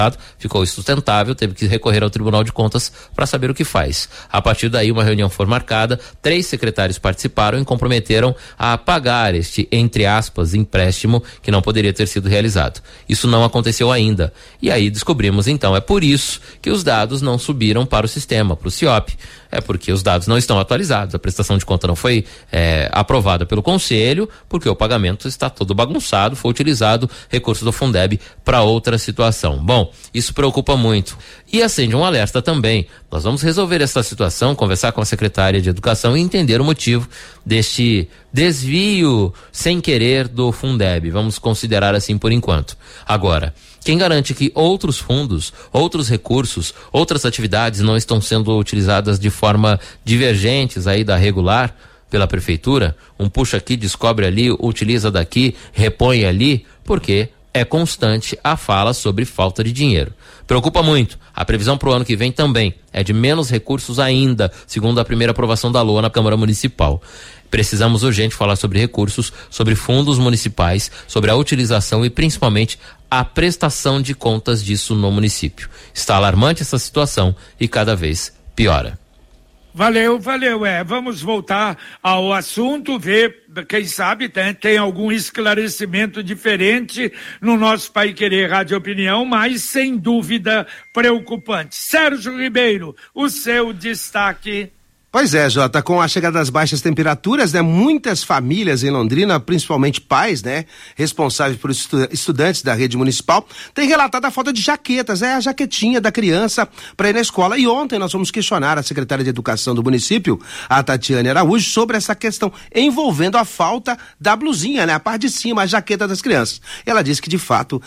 ficou insustentável, teve que recorrer ao Tribunal de Contas para saber o que faz. A partir daí, uma reunião foi marcada, 3 secretários participaram e comprometeram a pagar este, entre aspas, empréstimo que não poderia ter sido realizado. Isso não aconteceu ainda. E aí descobrimos, então, é por isso que os dados não subiram para o sistema, para o CIOP. É porque os dados não estão atualizados, a prestação de conta não foi aprovada pelo Conselho, porque o pagamento está todo bagunçado, foi utilizado recurso do Fundeb para outra situação. Bom, isso preocupa muito. E acende um alerta também. Nós vamos resolver essa situação, conversar com a secretária de Educação e entender o motivo deste desvio sem querer do Fundeb. Vamos considerar assim por enquanto. Agora, quem garante que outros fundos, outros recursos, outras atividades não estão sendo utilizadas de forma divergentes aí da regular pela prefeitura? Um puxa aqui, descobre ali, utiliza daqui, repõe ali, porque é constante a fala sobre falta de dinheiro. Preocupa muito. A previsão para o ano que vem também é de menos recursos ainda, segundo a primeira aprovação da LOA na Câmara Municipal. Precisamos urgente falar sobre recursos, sobre fundos municipais, sobre a utilização e principalmente a prestação de contas disso no município. Está alarmante essa situação e cada vez piora. Valeu. Vamos voltar ao assunto, ver, quem sabe tem algum esclarecimento diferente no nosso Pai Querer Rádio Opinião, mas sem dúvida preocupante. Sérgio Ribeiro, o seu destaque. Pois é, Jota, com a chegada das baixas temperaturas, né, muitas famílias em Londrina, principalmente pais, né, responsáveis por estudantes da rede municipal, têm relatado a falta de jaquetas, a jaquetinha da criança para ir na escola. E ontem nós fomos questionar a secretária de Educação do município, a Tatiane Araújo, sobre essa questão envolvendo a falta da blusinha, né, a parte de cima, a jaqueta das crianças. Ela disse que, de fato,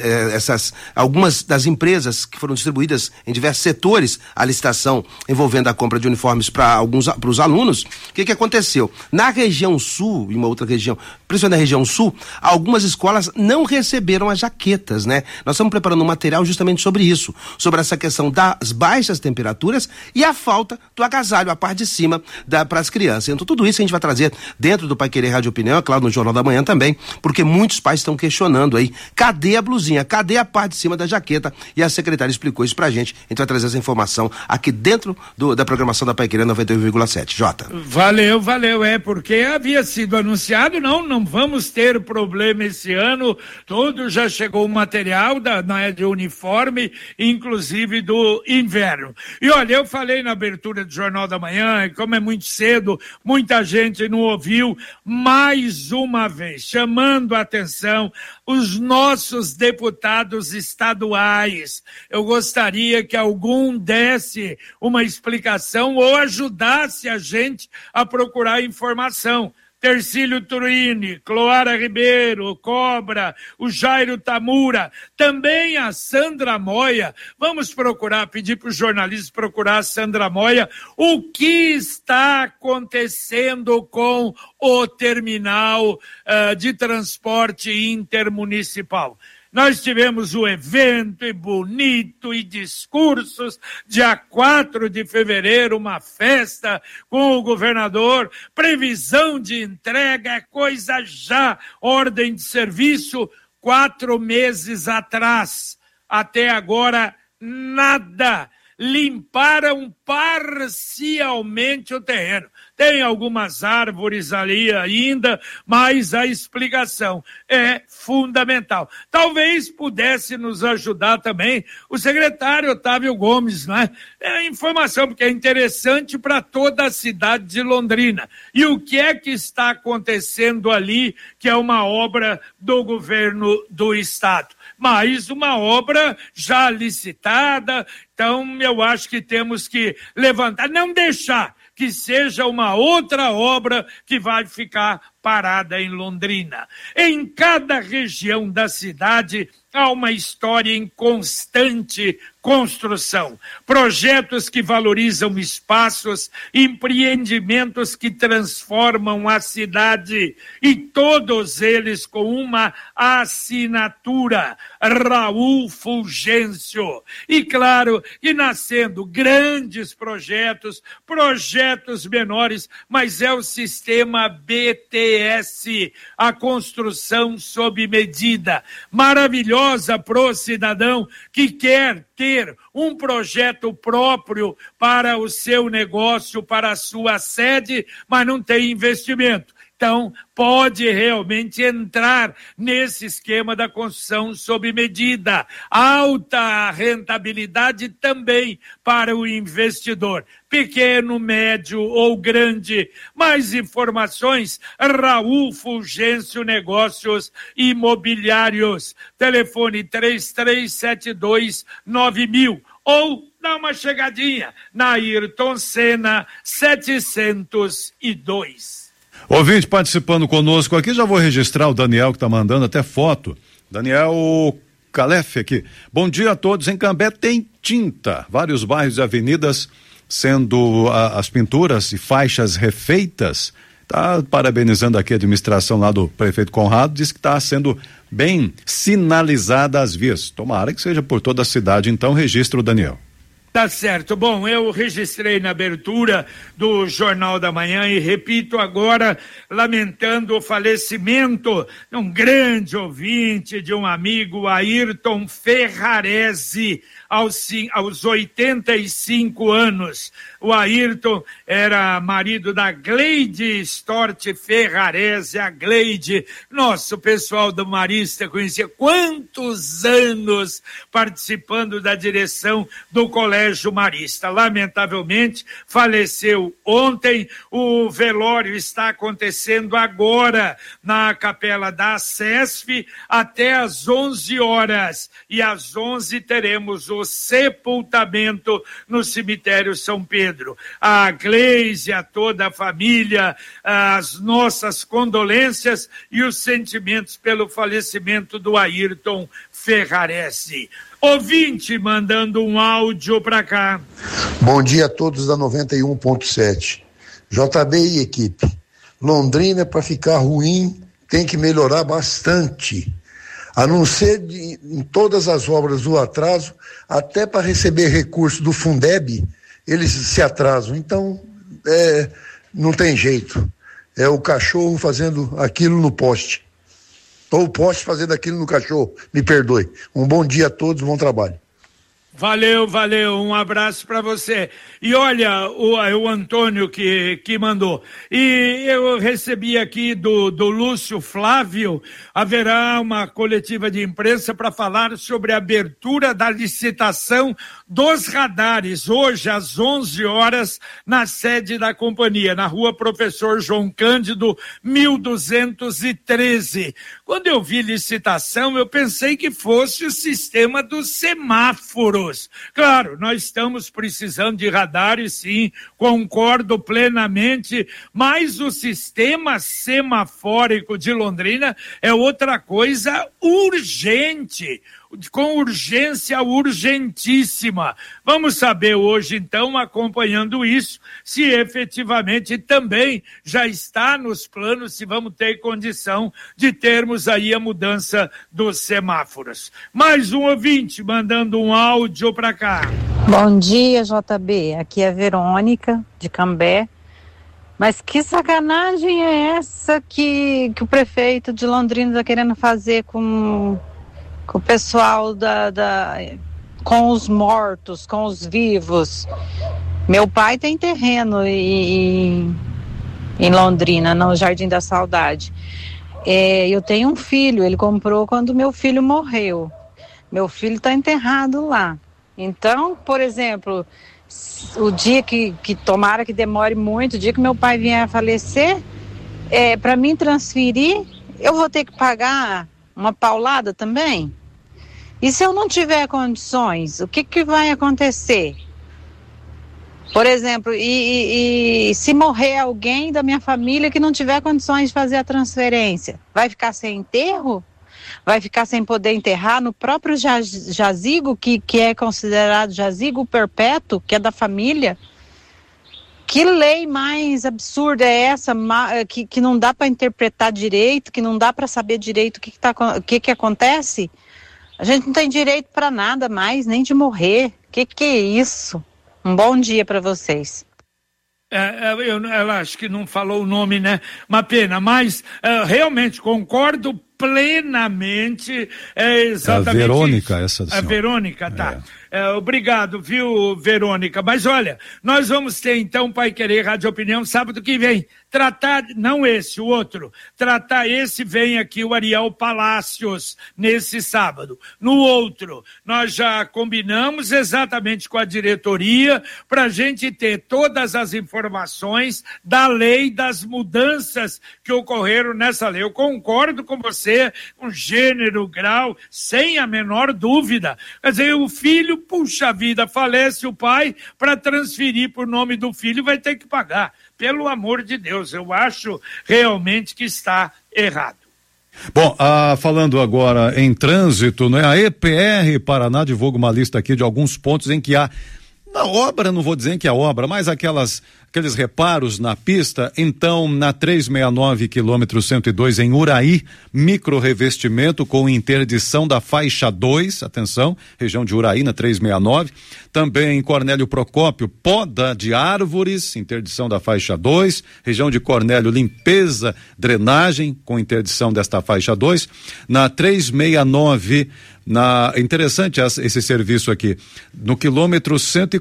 algumas das empresas que foram distribuídas em diversos setores, a licitação envolvendo a compra de uniformes para os alunos, o que aconteceu? Na região sul, em uma outra região, principalmente na região sul, algumas escolas não receberam as jaquetas, né? Nós estamos preparando um material justamente sobre isso, sobre essa questão das baixas temperaturas e a falta do agasalho, a parte de cima para as crianças. Então tudo isso a gente vai trazer dentro do Pai Querer Rádio Opinião, claro, no Jornal da Manhã também, porque muitos pais estão questionando aí, cadê a blusinha, cadê a parte de cima da jaqueta? E a secretária explicou isso pra gente. A gente vai trazer essa informação aqui dentro da programação da Pai Querer 92,7. Jota. Valeu, porque havia sido anunciado, não vamos ter problema esse ano, todo já chegou o material de uniforme, inclusive do inverno. E olha, eu falei na abertura do Jornal da Manhã, e como é muito cedo, muita gente não ouviu, mais uma vez, chamando a atenção os nossos deputados estaduais. Eu gostaria que algum desse uma explicação ou ajudasse a gente a procurar informação. Tercílio Turini, Cloara Ribeiro, Cobra, o Jairo Tamura, também a Sandra Moia. Vamos pedir para os jornalistas procurar a Sandra Moia o que está acontecendo com o terminal de transporte intermunicipal. Nós tivemos o evento e bonito e discursos, dia 4 de fevereiro, uma festa com o governador, previsão de entrega, coisa já, ordem de serviço, 4 meses atrás. Até agora, nada. Limparam parcialmente o terreno. Tem algumas árvores ali ainda, mas a explicação é fundamental. Talvez pudesse nos ajudar também o secretário Otávio Gomes, né? Informação, porque é interessante para toda a cidade de Londrina. E o que é que está acontecendo ali, que é uma obra do governo do estado? Mais uma obra já licitada, então eu acho que temos que levantar, não deixar que seja uma outra obra que vai ficar parada em Londrina. Em cada região da cidade há uma história em constante construção. Projetos que valorizam espaços, empreendimentos que transformam a cidade e todos eles com uma assinatura, Raul Fulgêncio. E claro, e nascendo grandes projetos menores, mas é o sistema BTS. ACS, a construção sob medida, maravilhosa pro cidadão que quer ter um projeto próprio para o seu negócio, para a sua sede, mas não tem investimento. Então, pode realmente entrar nesse esquema da construção sob medida. Alta rentabilidade também para o investidor, pequeno, médio ou grande. Mais informações, Raul Fulgêncio Negócios Imobiliários. Telefone 33729000 ou dá uma chegadinha na Ayrton Senna 702. Ouvinte participando conosco aqui, já vou registrar o Daniel que tá mandando até foto. Daniel Calef aqui. Bom dia a todos. Em Cambé tem tinta, vários bairros e avenidas sendo as pinturas e faixas refeitas. Tá parabenizando aqui a administração lá do prefeito Conrado, diz que está sendo bem sinalizada as vias. Tomara que seja por toda a cidade, então registra o Daniel. Tá certo. Bom, eu registrei na abertura do Jornal da Manhã e repito agora, lamentando o falecimento de um grande ouvinte, de um amigo, Ayrton Ferrarese, aos 85 anos. O Ayrton era marido da Gleide Storti Ferrarese, a Gleide. Nossa, o pessoal do Marista conhecia quantos anos participando da direção do Colégio Marista. Lamentavelmente, faleceu ontem. O velório está acontecendo agora na capela da SESF até às 11 horas. E às 11 teremos o sepultamento no cemitério São Pedro. A Gleise, a toda a família, as nossas condolências e os sentimentos pelo falecimento do Ayrton Ferrarese. Ouvinte mandando um áudio para cá. Bom dia a todos da 91.7. JB e equipe. Londrina, para ficar ruim, tem que melhorar bastante. A não ser em todas as obras do atraso, até para receber recurso do Fundeb, eles se atrasam. Então, não tem jeito. É o cachorro fazendo aquilo no poste. Ou o poste fazendo aquilo no cachorro. Me perdoe. Um bom dia a todos, bom trabalho. Valeu, um abraço para você. E olha, o Antônio que mandou. E eu recebi aqui do Lúcio Flávio, haverá uma coletiva de imprensa para falar sobre a abertura da licitação dos radares, hoje às 11 horas, na sede da companhia, na rua Professor João Cândido, 1213. Quando eu vi licitação, eu pensei que fosse o sistema dos semáforos. Claro, nós estamos precisando de radares, sim, concordo plenamente, mas o sistema semafórico de Londrina é outra coisa urgente, com urgência urgentíssima. Vamos saber hoje, então, acompanhando isso, se efetivamente também já está nos planos, se vamos ter condição de termos aí a mudança dos semáforos. Mais um ouvinte mandando um áudio para cá. Bom dia, JB. Aqui é a Verônica, de Cambé. Mas que sacanagem é essa que o prefeito de Londrina está querendo fazer com o pessoal com os mortos, com os vivos? Meu pai tem terreno em Londrina, no Jardim da Saudade. Eu tenho um filho, ele comprou quando meu filho morreu. Meu filho está enterrado lá. Então, por exemplo, o dia que tomara que demore muito, o dia que meu pai vier a falecer, para mim transferir, eu vou ter que pagar uma paulada também? E se eu não tiver condições, o que vai acontecer? Por exemplo, e se morrer alguém da minha família que não tiver condições de fazer a transferência, vai ficar sem enterro? Vai ficar sem poder enterrar no próprio jazigo, que é considerado jazigo perpétuo, que é da família? Que lei mais absurda é essa, que não dá para interpretar direito, que não dá para saber direito o que acontece? A gente não tem direito para nada mais, nem de morrer. Que é isso? Um bom dia para vocês. Ela acho que não falou o nome, né? Uma pena, mas realmente concordo plenamente, exatamente. A Verônica, essa A Verônica, tá. Obrigado, viu, Verônica? Mas olha, nós vamos ter então Pai Querer Rádio Opinião sábado que vem. Tratar, não esse, o outro. Tratar esse, vem aqui o Ariel Palácios, nesse sábado. No outro, nós já combinamos exatamente com a diretoria para a gente ter todas as informações da lei, das mudanças que ocorreram nessa lei. Eu concordo com você, com gênero, grau, sem a menor dúvida. Quer dizer, o filho, puxa vida, falece o pai, para transferir por nome do filho vai ter que pagar. Pelo amor de Deus, eu acho realmente que está errado. Bom, falando agora em trânsito, né? A EPR Paraná divulga uma lista aqui de alguns pontos em que há, na obra, não vou dizer que há obra, mas aqueles reparos na pista. Então, na 369 quilômetro 102 em Uraí, micro revestimento com interdição da faixa 2, atenção, região de Uraí na 369. Também em Cornélio Procópio, poda de árvores, interdição da faixa 2. Região de Cornélio, limpeza, drenagem com interdição desta faixa 2. Na 369, interessante esse serviço aqui, no quilômetro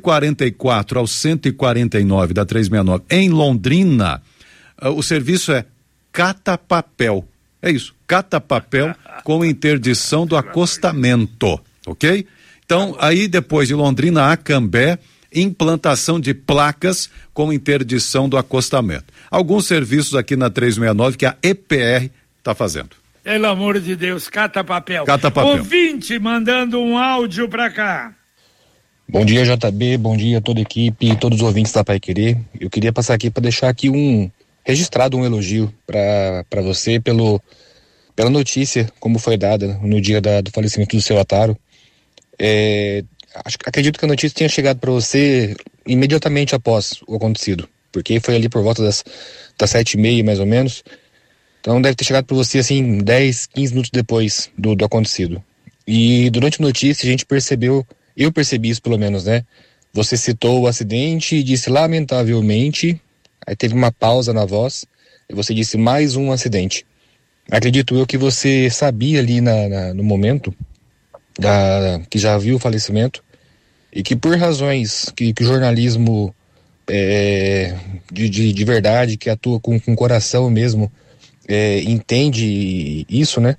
144 ao 149 da 369 em Londrina, o serviço é cata-papel, é isso, cata-papel com interdição do acostamento, ok? Então, aí depois de Londrina a Cambé, implantação de placas com interdição do acostamento. Alguns serviços aqui na 369 que a EPR está fazendo. Pelo amor de Deus, cata-papel. Cata-papel. Ouvinte mandando um áudio pra cá. Bom dia, JB, bom dia a toda a equipe e todos os ouvintes da Pai Querer. Eu queria passar aqui para deixar aqui registrado um elogio para você pela notícia, como foi dada no dia do falecimento do seu Ataro. Acredito que a notícia tenha chegado para você imediatamente após o acontecido, porque foi ali por volta das 7h30, mais ou menos. Então deve ter chegado para você assim 10, 15 minutos depois do acontecido. E durante a notícia a gente percebeu, eu percebi isso pelo menos, né? Você citou o acidente e disse lamentavelmente, aí teve uma pausa na voz, e você disse mais um acidente. Acredito eu que você sabia ali no momento que já viu o falecimento e que por razões que o jornalismo de verdade, que atua com coração mesmo, entende isso, né?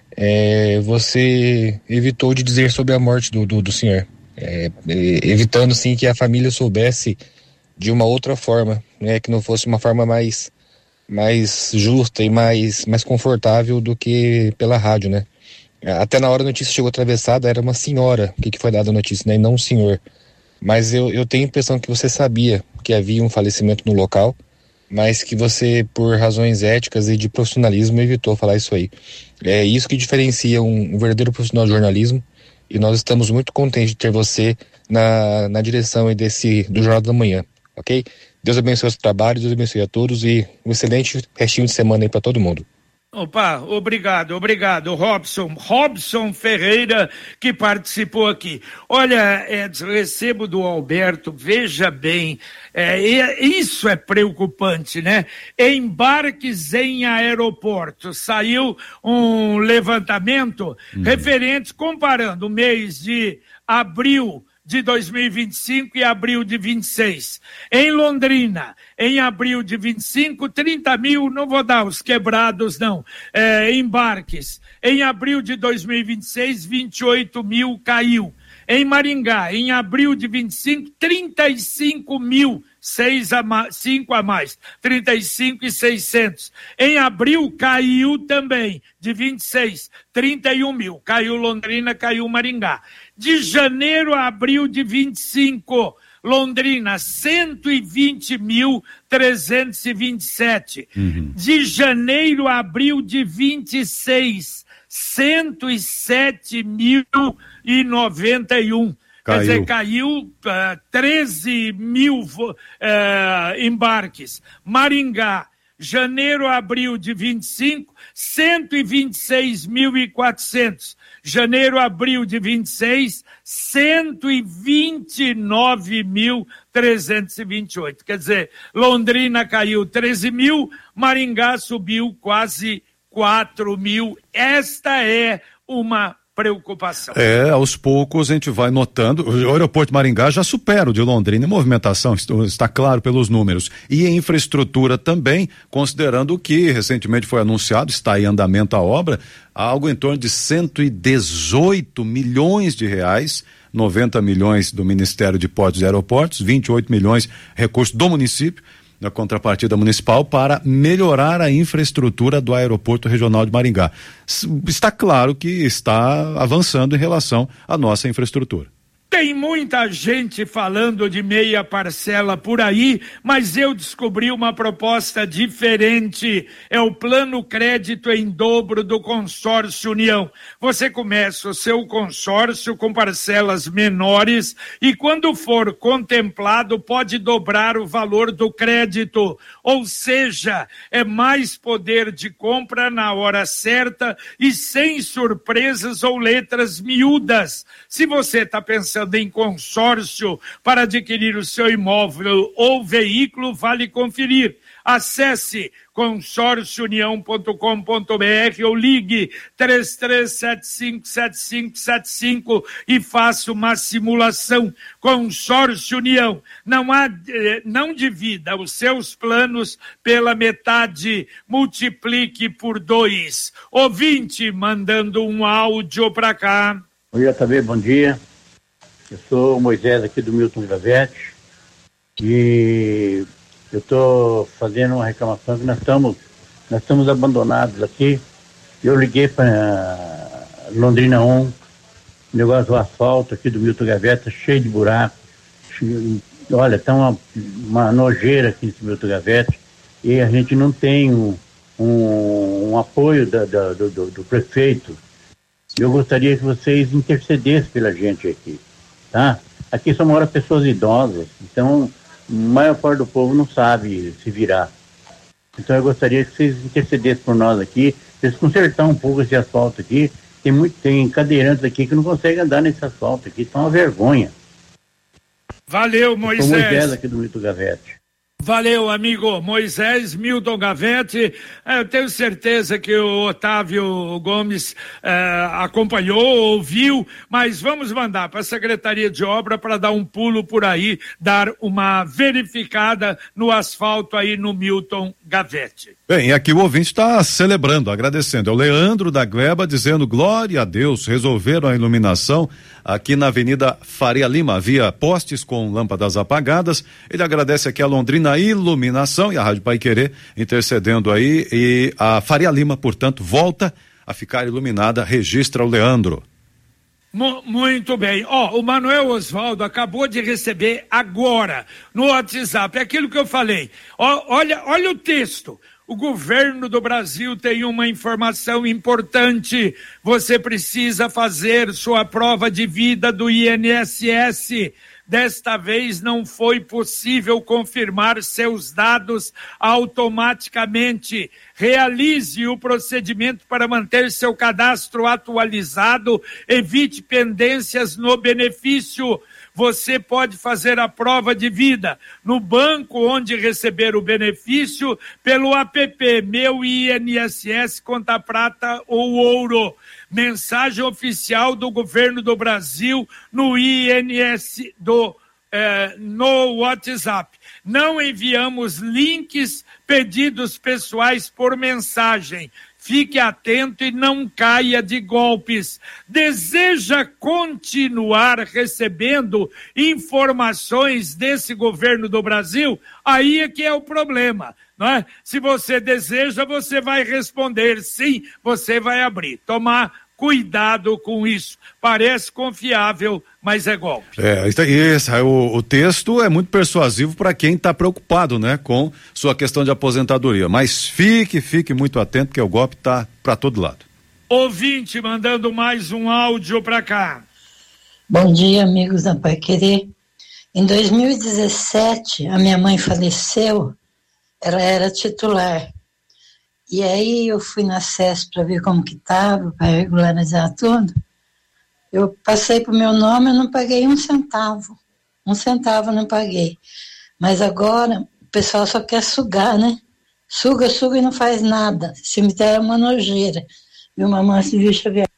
Você evitou de dizer sobre a morte do senhor, evitando sim que a família soubesse de uma outra forma, né? Que não fosse uma forma mais justa e mais confortável do que pela rádio, né? Até na hora a notícia chegou atravessada, era uma senhora que foi dada a notícia, né? E não um senhor. Mas eu tenho a impressão que você sabia que havia um falecimento no local, mas que você, por razões éticas e de profissionalismo, evitou falar isso aí. É isso que diferencia um verdadeiro profissional de jornalismo, e nós estamos muito contentes de ter você na direção aí do Jornal da Manhã, ok? Deus abençoe o seu trabalho, Deus abençoe a todos e um excelente restinho de semana aí para todo mundo. Opa, obrigado, Robson Ferreira, que participou aqui. Olha, recebo do Alberto, veja bem, isso é preocupante, né? Embarques em aeroportos, saiu um levantamento referente, comparando o mês de abril de 2025 e abril de 26. Em Londrina, em abril de 25, 30 mil, não vou dar os quebrados não, embarques. Em abril de 2026, 28 mil caiu. Em Maringá, em abril de 25, 35 mil, 5 a mais, 35.600. Em abril caiu também, de 26, 31 mil. Caiu Londrina, caiu Maringá. De janeiro a abril de 25, Londrina, 120.327. De janeiro a abril de 26, 107.091. Quer dizer, caiu 13 mil embarques. Maringá, Janeiro a abril de 25, 126.400. Janeiro a abril de 26, 129.328. Quer dizer, Londrina caiu 13 mil, Maringá subiu quase 4 mil. Esta é uma preocupação. Aos poucos a gente vai notando, o aeroporto de Maringá já supera o de Londrina em movimentação, está claro pelos números, e em infraestrutura também, considerando o que recentemente foi anunciado, está em andamento a obra, algo em torno de 118 milhões de reais, 90 milhões do Ministério de Portos e Aeroportos, 28 milhões recursos do município, na contrapartida municipal, para melhorar a infraestrutura do Aeroporto Regional de Maringá. Está claro que está avançando em relação à nossa infraestrutura. Tem muita gente falando de meia parcela por aí, mas eu descobri uma proposta diferente. É o plano crédito em dobro do Consórcio União. Você começa o seu consórcio com parcelas menores e quando for contemplado pode dobrar o valor do crédito. Ou seja, é mais poder de compra na hora certa e sem surpresas ou letras miúdas. Se você está pensando em consórcio para adquirir o seu imóvel ou veículo, vale conferir. Acesse consórciounião.com.br ou ligue 33757575 e faça uma simulação. Consórcio União. Não divida os seus planos pela metade, multiplique por 2. Ouvinte mandando um áudio para cá. Oi, JB, bom dia. Eu sou o Moisés aqui do Milton Gavete e eu estou fazendo uma reclamação que nós estamos abandonados aqui. Eu liguei para Londrina 1, o negócio do asfalto aqui do Milton Gavete tá cheio de buraco. Olha, tá uma nojeira aqui nesse Milton Gavete e a gente não tem um apoio do prefeito. Eu gostaria que vocês intercedessem pela gente aqui. Tá? Aqui só moram pessoas idosas, então a maior parte do povo não sabe se virar. Então eu gostaria que vocês intercedessem por nós aqui, vocês consertar um pouco esse asfalto aqui. Tem cadeirantes aqui que não conseguem andar nesse asfalto aqui, tá uma vergonha. Valeu, Moisés. Eu sou Moisés aqui do Milton Gavete. Valeu, amigo Moisés, Milton Gavete. Eu tenho certeza que o Otávio Gomes acompanhou, ouviu, mas vamos mandar para a Secretaria de Obra para dar um pulo por aí, dar uma verificada no asfalto aí no Milton Gavete. Bem, aqui o ouvinte está celebrando, agradecendo. É o Leandro da Gleba dizendo: glória a Deus, resolveram a iluminação aqui na Avenida Faria Lima. Havia postes com lâmpadas apagadas. Ele agradece aqui a Londrina Iluminação e a Rádio Paiquerê intercedendo aí. E a Faria Lima, portanto, volta a ficar iluminada. Registra o Leandro. Muito bem. O Manuel Osvaldo acabou de receber agora no WhatsApp aquilo que eu falei. Olha o texto. O governo do Brasil tem uma informação importante. Você precisa fazer sua prova de vida do INSS. Desta vez não foi possível confirmar seus dados automaticamente. Realize o procedimento para manter seu cadastro atualizado. Evite pendências no benefício. Você pode fazer a prova de vida no banco onde receber o benefício, pelo app Meu INSS Conta Prata ou Ouro. Mensagem oficial do governo do Brasil no INSS no WhatsApp. Não enviamos links, pedidos pessoais por mensagem. Fique atento e não caia de golpes. Deseja continuar recebendo informações desse governo do Brasil? Aí é que é o problema, não é? Se você deseja, você vai responder sim, você vai abrir. Tomar cuidado com isso. Parece confiável, mas é golpe. O texto é muito persuasivo para quem está preocupado, né, com sua questão de aposentadoria. Mas fique muito atento, que o golpe está para todo lado. Ouvinte mandando mais um áudio para cá. Bom dia, amigos da Paiquerê. Em 2017, a minha mãe faleceu ela era titular. E aí eu fui na SES para ver como que estava, para regularizar tudo. Eu passei pro meu nome, eu não paguei um centavo eu não paguei. Mas agora o pessoal só quer sugar, né? Suga e não faz nada. Cemitério é uma nojeira. Viu, mamãe Silvia Xavier?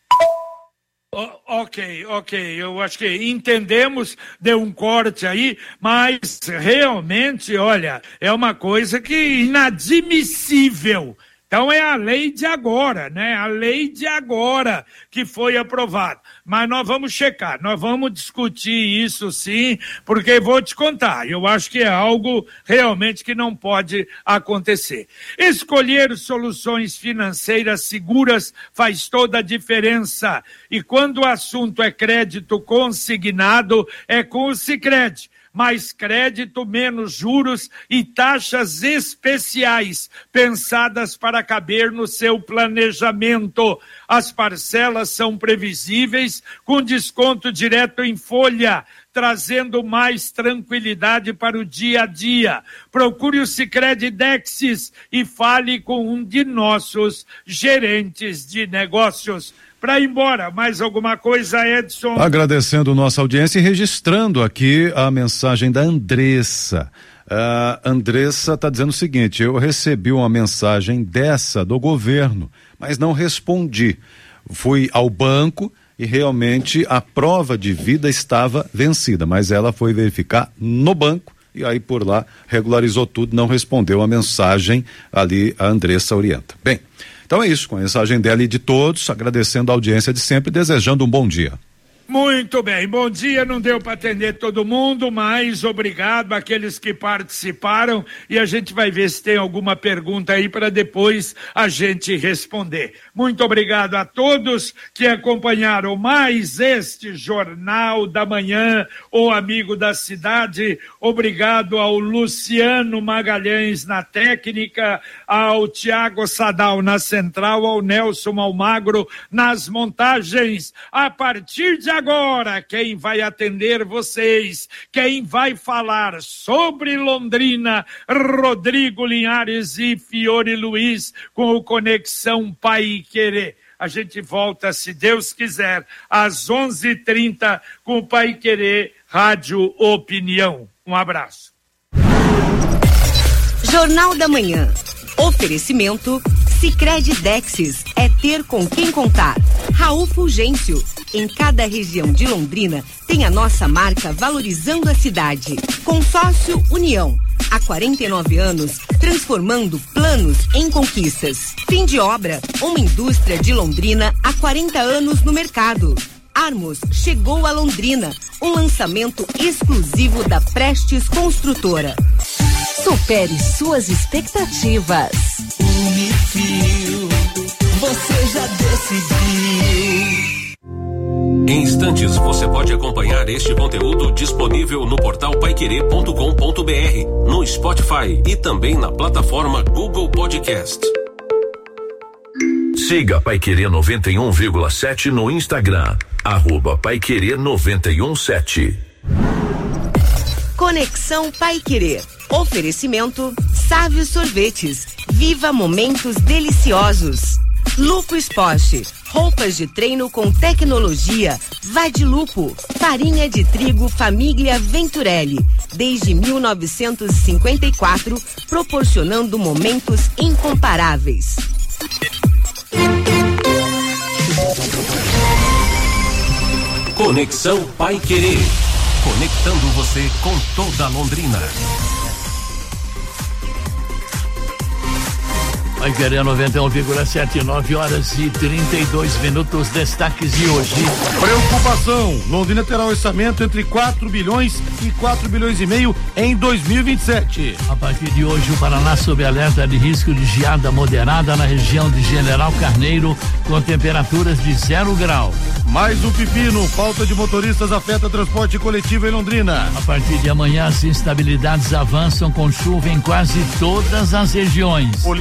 Ok, eu acho que entendemos, deu um corte aí, mas realmente, olha, é uma coisa que inadmissível. Então é a lei de agora, né? A lei de agora que foi aprovada. Mas nós vamos checar, nós vamos discutir isso sim, porque vou te contar, eu acho que é algo realmente que não pode acontecer. Escolher soluções financeiras seguras faz toda a diferença. E quando o assunto é crédito consignado, é com o Sicredi. Mais crédito, menos juros e taxas especiais pensadas para caber no seu planejamento. As parcelas são previsíveis, com desconto direto em folha, trazendo mais tranquilidade para o dia a dia. Procure o Sicredi Dexis e fale com um de nossos gerentes de negócios. Para ir embora, mais alguma coisa, Edson? Agradecendo nossa audiência e registrando aqui a mensagem da Andressa. A Andressa está dizendo o seguinte: eu recebi uma mensagem dessa do governo, mas não respondi. Fui ao banco e realmente a prova de vida estava vencida, mas ela foi verificar no banco e aí por lá regularizou tudo, não respondeu a mensagem ali, a Andressa orienta. Bem, então é isso, com a mensagem dela e de todos, agradecendo a audiência de sempre, desejando um bom dia. Muito bem, bom dia, não deu para atender todo mundo, mas obrigado àqueles que participaram e a gente vai ver se tem alguma pergunta aí para depois a gente responder. Muito obrigado a todos que acompanharam mais este Jornal da Manhã, o Amigo da Cidade. Obrigado ao Luciano Magalhães na técnica, ao Tiago Sadal na central, ao Nelson Almagro nas montagens. A partir de agora, quem vai atender vocês, quem vai falar sobre Londrina, Rodrigo Linhares e Fiore Luiz, com o Conexão Pai Querer. A gente volta, se Deus quiser, às 11h30 com o Pai Querer Rádio Opinião. Um abraço. Jornal da Manhã. Oferecimento Sicredi Dexis, é ter com quem contar. Raul Fulgêncio, em cada região de Londrina tem a nossa marca valorizando a cidade. Consórcio União, há 49 anos transformando planos em conquistas. Fim de obra, uma indústria de Londrina há 40 anos no mercado. Armos chegou a Londrina, um lançamento exclusivo da Prestes Construtora. Supere suas expectativas. Unifil, você já decidiu. Em instantes você pode acompanhar este conteúdo disponível no portal paiquerê.com.br, no Spotify e também na plataforma Google Podcast. Siga Paiquerê 91,7 no Instagram, @Paiquerê 917. Conexão Pai Querer. Oferecimento Sávio Sorvetes. Viva momentos deliciosos. Lupo Esporte. Roupas de treino com tecnologia. Vai de Lupo. Farinha de trigo Família Venturelli. Desde 1954, proporcionando momentos incomparáveis. Conexão Pai Querer. Conectando você com toda Londrina. Vai querer 91,7, 9h32, destaques de hoje. Preocupação, Londrina terá um orçamento entre 4 bilhões e 4 bilhões e meio em 2027. A partir de hoje, o Paraná sob alerta de risco de geada moderada na região de General Carneiro, com temperaturas de 0 grau. Mais um pepino, falta de motoristas afeta transporte coletivo em Londrina. A partir de amanhã, as instabilidades avançam com chuva em quase todas as regiões. Polícia Federal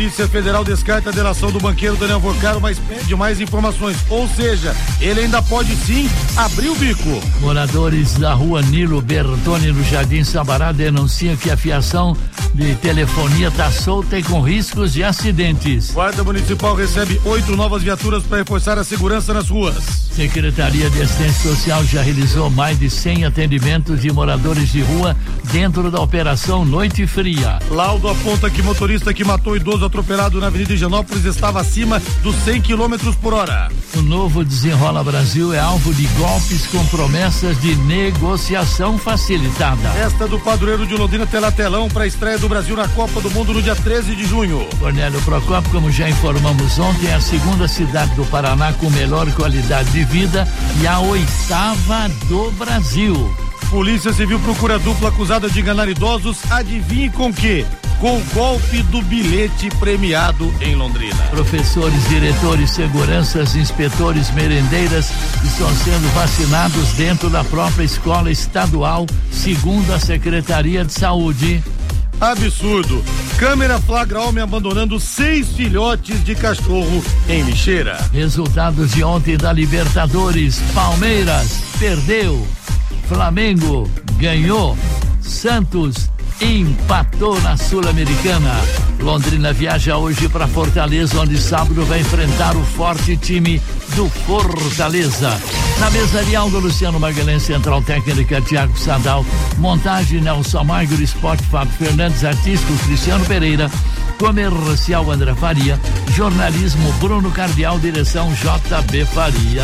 Federal descarta a delação do banqueiro Daniel Vorcaro, mas pede mais informações. Ou seja, ele ainda pode sim abrir o bico. Moradores da rua Nilo Bertoni, no Jardim Sabará, denunciam que a fiação de telefonia está solta e com riscos de acidentes. Guarda Municipal recebe 8 novas viaturas para reforçar a segurança nas ruas. Secretaria de Assistência Social já realizou mais de 100 atendimentos de moradores de rua dentro da Operação Noite Fria. Laudo aponta que motorista que matou idoso atropelado na Avenida Higienópolis estava acima dos 100 km por hora. O novo Desenrola Brasil é alvo de golpes com promessas de negociação facilitada. Esta do padroeiro de Londrina terá telão para a estreia do Brasil na Copa do Mundo no dia 13 de junho. Cornélio Procópio, como já informamos ontem, é a segunda cidade do Paraná com melhor qualidade de vida e a 8ª do Brasil. Polícia Civil procura dupla acusada de enganar idosos. Adivinhe com que? Com o golpe do bilhete premiado em Londrina. Professores, diretores, seguranças, inspetores, merendeiras estão sendo vacinados dentro da própria escola estadual, segundo a Secretaria de Saúde. Absurdo. Câmera flagra homem abandonando 6 filhotes de cachorro em lixeira. Resultados de ontem da Libertadores. Palmeiras perdeu. Flamengo ganhou. Santos empatou na Sul-Americana. Londrina viaja hoje para Fortaleza, onde sábado vai enfrentar o forte time do Fortaleza. Na mesa de Aldo, Luciano Magalhães, central técnica Thiago Sadal, montagem Nelson Magro, esporte Fábio Fernandes, artístico Cristiano Pereira, comercial André Faria, jornalismo Bruno Cardial, direção JB Faria.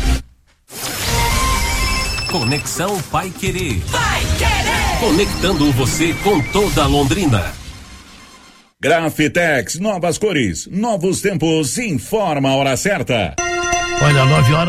Conexão Paiquerê. Conectando você com toda Londrina. Grafitex, novas cores, novos tempos, informa a hora certa. Olha,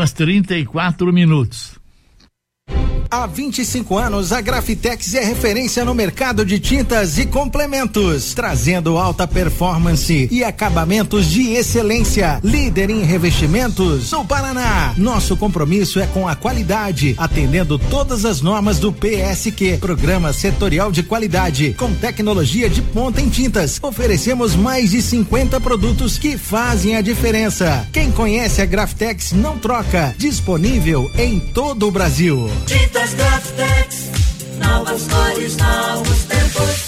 9h34. Há 25 anos, a Grafitex é referência no mercado de tintas e complementos, trazendo alta performance e acabamentos de excelência. Líder em revestimentos no Paraná. Nosso compromisso é com a qualidade, atendendo todas as normas do PSQ, Programa Setorial de Qualidade, com tecnologia de ponta em tintas. Oferecemos mais de 50 produtos que fazem a diferença. Quem conhece a Grafitex não troca. Disponível em todo o Brasil. Grafitex, novas cores, novos tempos.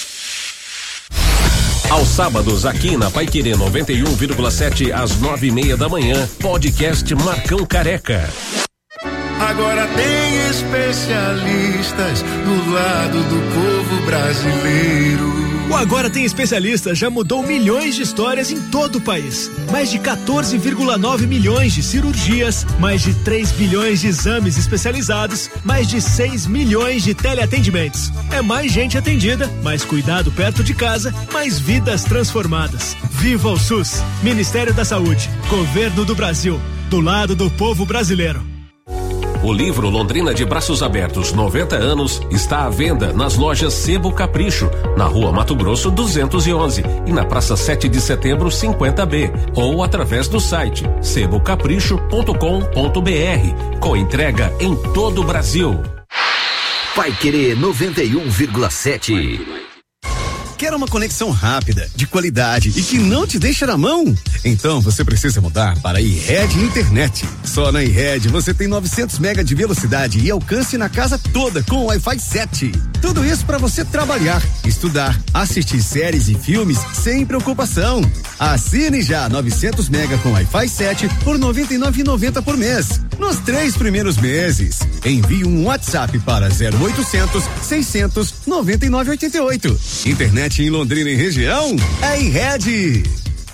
Aos sábados, aqui na Paiquerê 91,7 às 9:30 da manhã, podcast Marcão Careca. Agora tem especialistas do lado do povo brasileiro. O Agora Tem Especialistas já mudou milhões de histórias em todo o país. Mais de 14,9 milhões de cirurgias, mais de 3 bilhões de exames especializados, mais de 6 milhões de teleatendimentos. É mais gente atendida, mais cuidado perto de casa, mais vidas transformadas. Viva o SUS! Ministério da Saúde, Governo do Brasil, do lado do povo brasileiro. O livro Londrina de Braços Abertos 90 anos está à venda nas lojas Sebo Capricho, na Rua Mato Grosso 211 e na Praça 7 de Setembro 50B, ou através do site sebocapricho.com.br, com entrega em todo o Brasil. Paiquerê 91,7. Quer uma conexão rápida, de qualidade e que não te deixa na mão? Então você precisa mudar para a iRed Internet. Só na iRed você tem 900 mega de velocidade e alcance na casa toda com Wi-Fi 7. Tudo isso para você trabalhar, estudar, assistir séries e filmes sem preocupação. Assine já 900 mega com Wi-Fi 7 por R$ 99,90 por mês. Nos 3 primeiros meses. Envie um WhatsApp para 0800 600 9988. Internet em Londrina e região é iRed.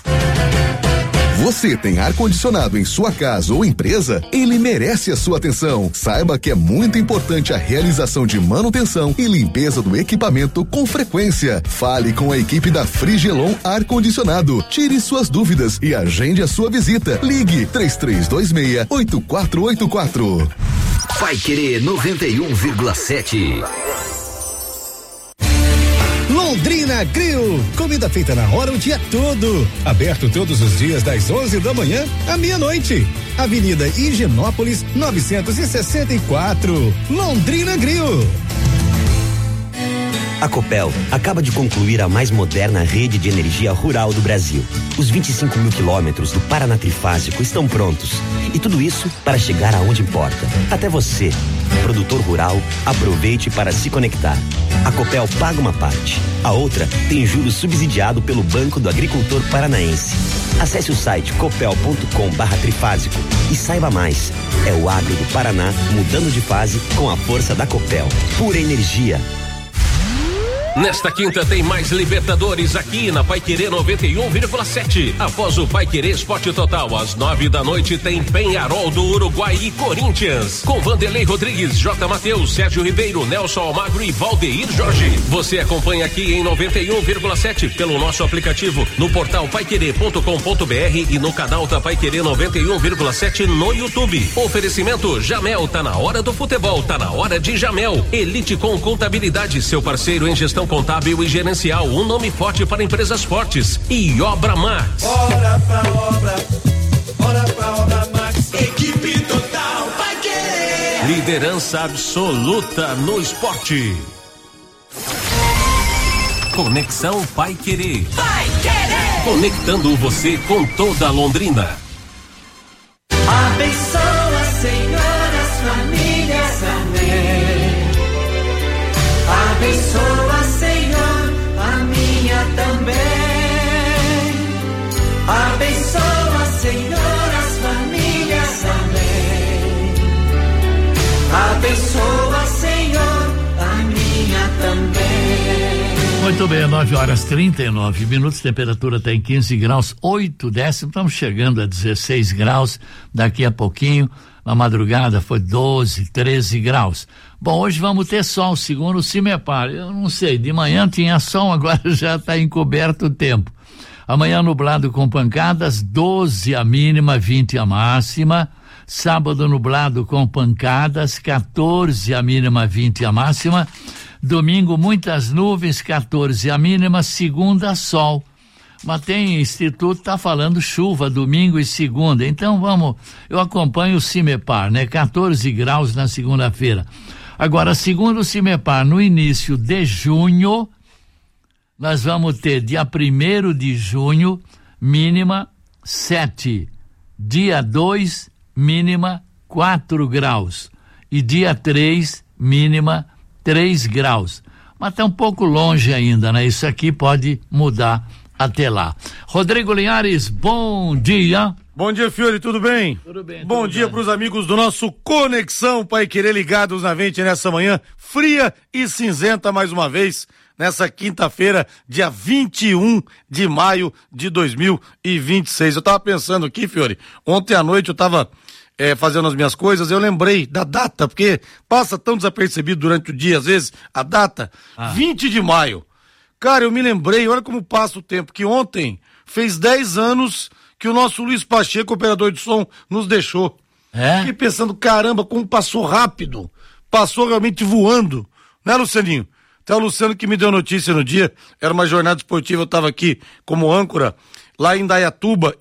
Você tem ar-condicionado em sua casa ou empresa? Ele merece a sua atenção. Saiba que é muito importante a realização de manutenção e limpeza do equipamento com frequência. Fale com a equipe da Frigelon Ar-Condicionado. Tire suas dúvidas e agende a sua visita. Ligue 3326-8484. Paiquerê 91,7. Londrina Grill, comida feita na hora o dia todo. Aberto todos os dias das 11 da manhã à meia-noite. Avenida Higienópolis 964. Londrina Grill. A Copel acaba de concluir a mais moderna rede de energia rural do Brasil. Os 25 mil quilômetros do Paraná Trifásico estão prontos. E tudo isso para chegar aonde importa. Até você, produtor rural, aproveite para se conectar. A Copel paga uma parte. A outra tem juros subsidiado pelo Banco do Agricultor Paranaense. Acesse o site copel.com/trifásico e saiba mais. É o agro do Paraná mudando de fase com a força da Copel. Pura energia. Nesta quinta tem mais Libertadores aqui na Paiquerê 91,7. Após o Paiquerê Esporte Total, às 9 da noite tem Penharol do Uruguai e Corinthians. Com Vanderlei Rodrigues, J. Mateus, Sérgio Ribeiro, Nelson Almagro e Valdeir Jorge. Você acompanha aqui em 91,7 pelo nosso aplicativo, no portal paiquerê.com.br e no canal da Paiquerê 91,7 no YouTube. Oferecimento Jamel, tá na hora do futebol, tá na hora de Jamel. Elite com Contabilidade, seu parceiro em gestão contábil e gerencial, um nome forte para empresas fortes. E Obra Max. Bora pra Obra Max. Equipe total vai querer. Liderança absoluta no esporte. Conexão Paiquerê. Vai querer. Conectando você com toda Londrina. Abençoa, Senhor, as famílias. Amém. Abençoa, Senhor, a minha também. Abençoa, Senhor, as famílias. Amém. Abençoa, Senhor, a minha também. Muito bem, 9h39, temperatura está em 15 graus, 8 décimos, estamos chegando a 16 graus daqui a pouquinho. Na madrugada foi 12, 13 graus. Bom, hoje vamos ter sol, segundo o CIMEPAR. Eu não sei, de manhã tinha sol, agora já está encoberto o tempo. Amanhã nublado com pancadas, 12 a mínima, 20 a máxima. Sábado nublado com pancadas, 14 a mínima, 20 a máxima. Domingo muitas nuvens, 14 a mínima. Segunda sol. Mas tem instituto tá falando chuva domingo e segunda, então eu acompanho o CIMEPAR, né? 14 graus na segunda-feira. Agora, segundo o CIMEPAR, no início de junho, nós vamos ter dia 1º de junho, mínima 7, dia 2, mínima 4 graus, e dia 3, mínima 3 graus. Mas tá um pouco longe ainda, né? Isso aqui pode mudar até lá. Rodrigo Linhares, bom dia. Bom dia, Fiore, tudo bem? Tudo bem. Bom dia para os amigos do nosso Conexão Paiquerê ligados na 20 nessa manhã fria e cinzenta mais uma vez, nessa quinta-feira, dia 21 de maio de 2026. Eu tava pensando aqui, Fiore, ontem à noite eu tava fazendo as minhas coisas, eu lembrei da data, porque passa tão desapercebido durante o dia, às vezes, a data, 20 de maio. Cara, eu me lembrei, olha como passa o tempo, que ontem fez 10 anos que o nosso Luiz Pacheco, operador de som, nos deixou. Fiquei pensando, caramba, como passou rápido. Passou realmente voando. Né, Lucianinho? Até o Luciano que me deu notícia no dia, era uma jornada esportiva, eu estava aqui como âncora, lá em Indaiatuba,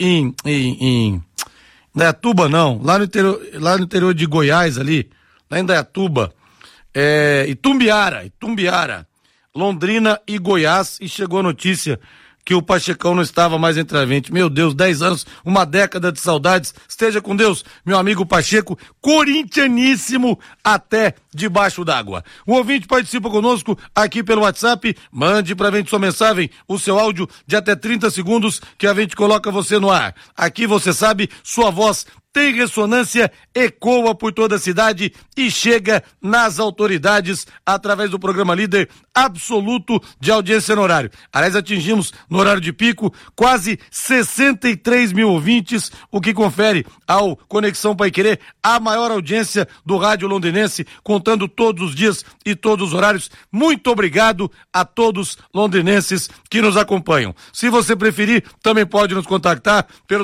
Indaiatuba não, lá no interior de Goiás ali, lá em Indaiatuba, Itumbiara, Londrina e Goiás, e chegou a notícia que o Pachecão não estava mais entre a gente. Meu Deus, 10 anos, uma década de saudades. Esteja com Deus, meu amigo Pacheco, corintianíssimo até debaixo d'água. O ouvinte participa conosco aqui pelo WhatsApp, mande pra gente sua mensagem, o seu áudio de até 30 segundos, que a gente coloca você no ar. Aqui você sabe, sua voz tem ressonância, ecoa por toda a cidade e chega nas autoridades através do programa líder absoluto de audiência no horário. Aliás, atingimos no horário de pico quase 63 mil ouvintes, o que confere ao Conexão Paiquerê a maior audiência do rádio londrinense, contando todos os dias e todos os horários. Muito obrigado a todos londrinenses que nos acompanham. Se você preferir, também pode nos contactar pelo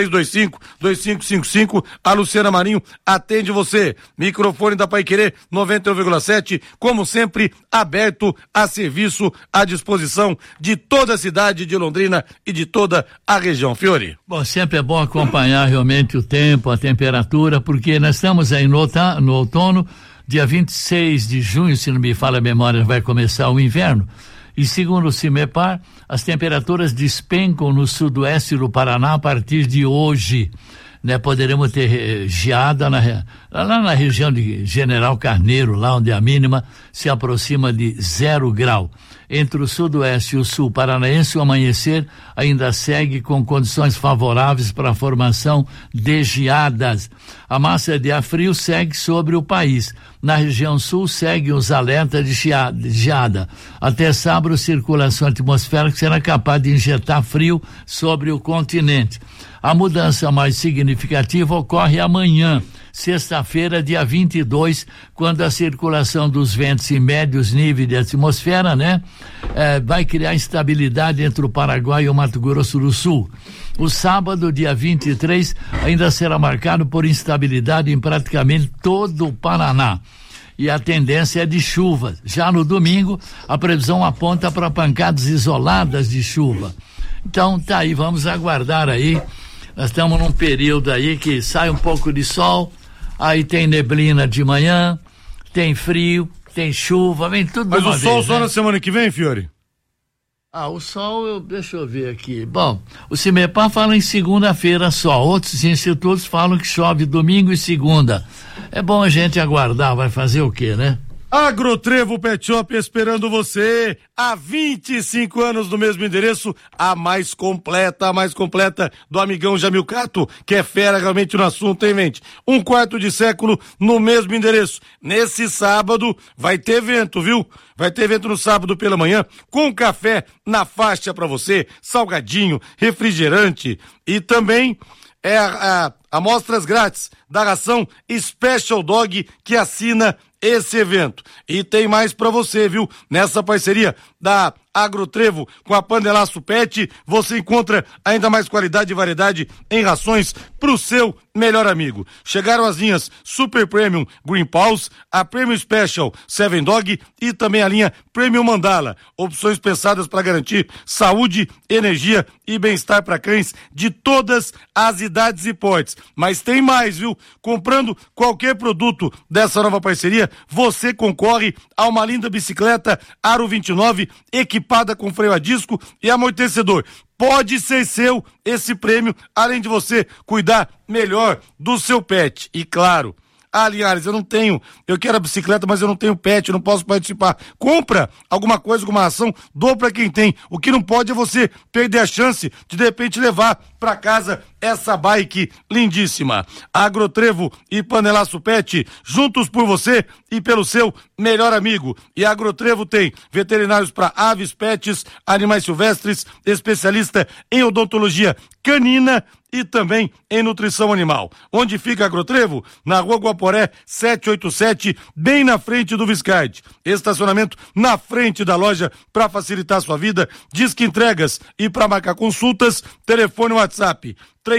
3325-2555. A Luciana Marinho atende você. Microfone da Paiquerê 91,7, como sempre, aberto a serviço, à disposição de toda a cidade de Londrina e de toda a região. Fiore. Bom, sempre é bom acompanhar realmente o tempo, a temperatura, porque nós estamos aí no outono, Dia 26 de junho, se não me falha a memória, vai começar o inverno. E segundo o CIMEPAR, as temperaturas despencam no sudoeste do Paraná a partir de hoje. Né, poderemos ter geada lá na região de General Carneiro, lá onde a mínima se aproxima de 0 grau. Entre o sudoeste e o sul paranaense, o amanhecer ainda segue com condições favoráveis para a formação de geadas. A massa de ar frio segue sobre o país. Na região sul segue os alertas de geada. Até sábado, circulação atmosférica será capaz de injetar frio sobre o continente. A mudança mais significativa ocorre amanhã, sexta-feira, dia 22, quando a circulação dos ventos em médios níveis de atmosfera, vai criar instabilidade entre o Paraguai e o Mato Grosso do Sul. O sábado, dia 23, ainda será marcado por instabilidade em praticamente todo o Paraná. E a tendência é de chuva. Já no domingo, a previsão aponta para pancadas isoladas de chuva. Então, tá aí, vamos aguardar aí. Nós estamos num período aí que sai um pouco de sol, aí tem neblina de manhã, tem frio, tem chuva, vem tudo de uma vez. Mas o sol só na semana que vem, Fiore? O sol, deixa eu ver aqui. Bom, o CIMEPAR fala em segunda-feira só, outros institutos falam que chove domingo e segunda. É bom a gente aguardar, vai fazer o quê, né? Agrotrevo Pet Shop esperando você há 25 anos no mesmo endereço, a mais completa do amigão Jamilcato, que é fera realmente no assunto, hein, gente? 1/4 de século no mesmo endereço. Nesse sábado vai ter evento, viu? Vai ter evento no sábado pela manhã, com café na faixa pra você, salgadinho, refrigerante e também amostras grátis da ração Special Dog que assina esse evento. E tem mais pra você, viu? Nessa parceria da Agrotrevo com a Panelaço Pet, você encontra ainda mais qualidade e variedade em rações pro seu melhor amigo. Chegaram as linhas Super Premium Green Paws, a Premium Special Seven Dog e também a linha Premium Mandala. Opções pensadas para garantir saúde, energia e bem-estar para cães de todas as idades e portes. Mas tem mais, viu? Comprando qualquer produto dessa nova parceria, você concorre a uma linda bicicleta Aro 29 equipada com freio a disco e amortecedor. Pode ser seu esse prêmio, além de você cuidar melhor do seu pet. E claro, Linhares, eu quero a bicicleta, mas eu não tenho pet, eu não posso participar. Compra alguma coisa, alguma ação, dou pra quem tem. O que não pode é você perder a chance de repente levar pra casa essa bike lindíssima. Agrotrevo e Panelaço Pet, juntos por você e pelo seu melhor amigo. E a Agrotrevo tem veterinários para aves, pets, animais silvestres, especialista em odontologia canina e também em nutrição animal. Onde fica a Agrotrevo? Na Rua Guaporé 787, bem na frente do Viscard. Estacionamento na frente da loja para facilitar a sua vida. Disque entregas e para marcar consultas, telefone WhatsApp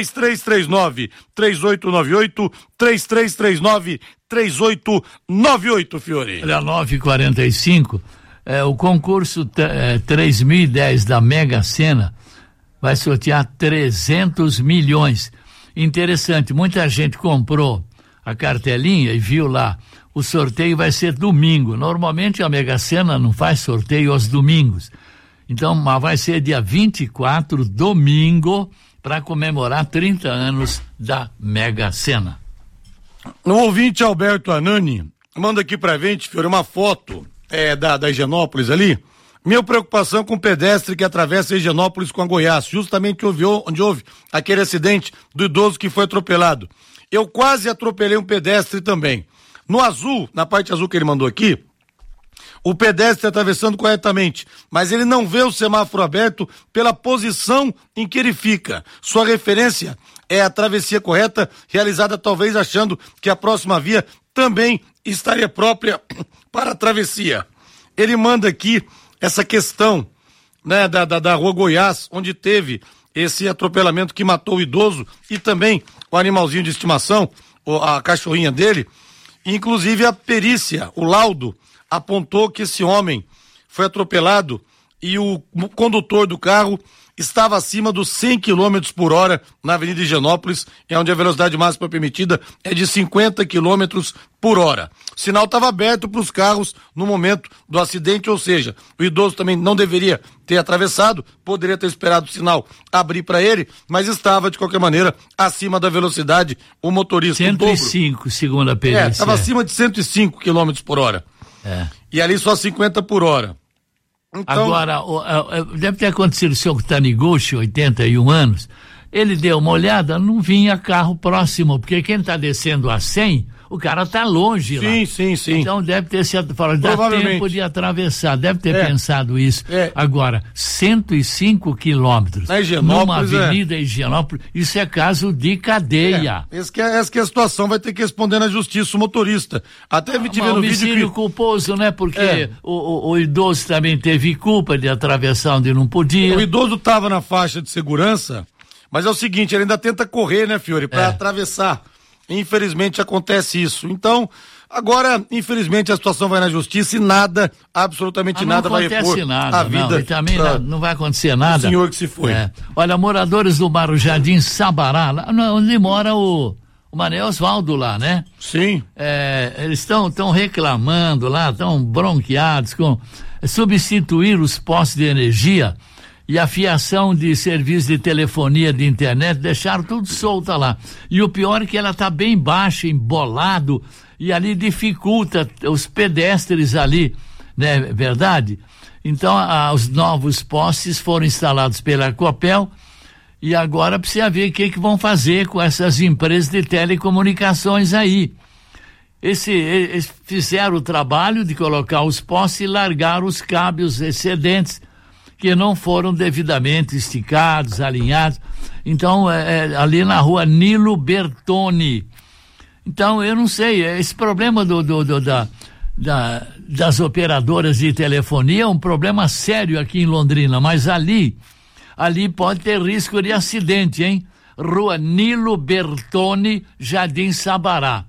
3339-3898, 3339-3898, Fiore. Olha, 9h45, o concurso 3010 da Mega Sena vai sortear 300 milhões. Interessante, muita gente comprou a cartelinha e viu lá, o sorteio vai ser domingo. Normalmente a Mega Sena não faz sorteio aos domingos. Então, mas vai ser dia 24, domingo, para comemorar 30 anos da Mega Sena. O ouvinte Alberto Anani manda aqui pra gente, Fiore, uma foto da Higienópolis ali. Minha preocupação com o pedestre que atravessa Higienópolis com a Goiás, justamente onde houve aquele acidente do idoso que foi atropelado. Eu quase atropelei um pedestre também. No azul, na parte azul que ele mandou aqui, o pedestre atravessando corretamente, mas ele não vê o semáforo aberto pela posição em que ele fica. Sua referência é a travessia correta, realizada talvez achando que a próxima via também estaria própria para a travessia. Ele manda aqui essa questão, né, da Rua Goiás, onde teve esse atropelamento que matou o idoso e também o animalzinho de estimação, a cachorrinha dele. Inclusive a perícia, o laudo, apontou que esse homem foi atropelado e o condutor do carro estava acima dos 100 km por hora na Avenida Higienópolis, onde a velocidade máxima permitida é de 50 km por hora. O sinal estava aberto para os carros no momento do acidente, ou seja, o idoso também não deveria ter atravessado, poderia ter esperado o sinal abrir para ele, mas estava, de qualquer maneira, acima da velocidade, o motorista. 105, segundo a PDC. Estava acima de 105 km por hora. E ali só 50 por hora. Então... Agora, deve ter acontecido o senhor Taniguchi, 81 anos, ele deu uma olhada, não vinha carro próximo, porque quem está descendo a 100, o cara está longe lá. Sim. Então deve ter se falado, dá tempo de atravessar, deve ter pensado isso. Agora, 105 quilômetros numa avenida Higienópolis, isso é caso de cadeia. Essa que é a situação, vai ter que responder na justiça o motorista. Até me tive no vídeo que... culposo, né? Porque o idoso também teve culpa de atravessar onde não podia. O idoso estava na faixa de segurança, mas é o seguinte, ele ainda tenta correr, né, Fiore, para atravessar. Infelizmente acontece isso. Então, agora, infelizmente, a situação vai na justiça e nada, absolutamente nada vai repor a vida. Também não vai acontecer nada. O senhor que se foi. Olha, moradores do bairro Jardim Sabará, lá onde mora o Mané Osvaldo lá, né? Sim. Eles estão reclamando lá, estão bronqueados com substituir os postos de energia e a fiação de serviço de telefonia, de internet, deixaram tudo solta lá. E o pior é que ela está bem baixa, embolado, e ali dificulta os pedestres ali, né? Verdade? Então, os novos postes foram instalados pela Copel e agora precisa ver o que vão fazer com essas empresas de telecomunicações aí. Eles fizeram o trabalho de colocar os postes e largar os cabos excedentes que não foram devidamente esticados, alinhados. Então, ali na rua Nilo Bertoni. Então, eu não sei, esse problema das operadoras de telefonia é um problema sério aqui em Londrina, mas ali pode ter risco de acidente, hein? Rua Nilo Bertoni, Jardim Sabará.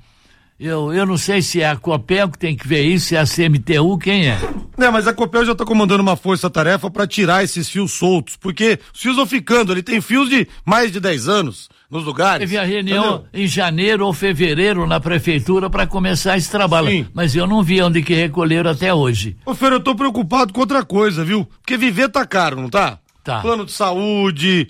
Eu não sei se é a Copel que tem que ver isso, se é a CMTU, quem é? Mas a Copel já está comandando uma força-tarefa para tirar esses fios soltos, porque os fios vão ficando, ele tem fios de mais de 10 anos nos lugares. Teve a reunião em janeiro ou fevereiro na prefeitura para começar esse trabalho, sim, mas eu não vi onde que recolheram até hoje. Ô, Fer, eu tô preocupado com outra coisa, viu? Porque viver tá caro, não tá? Tá. Plano de saúde,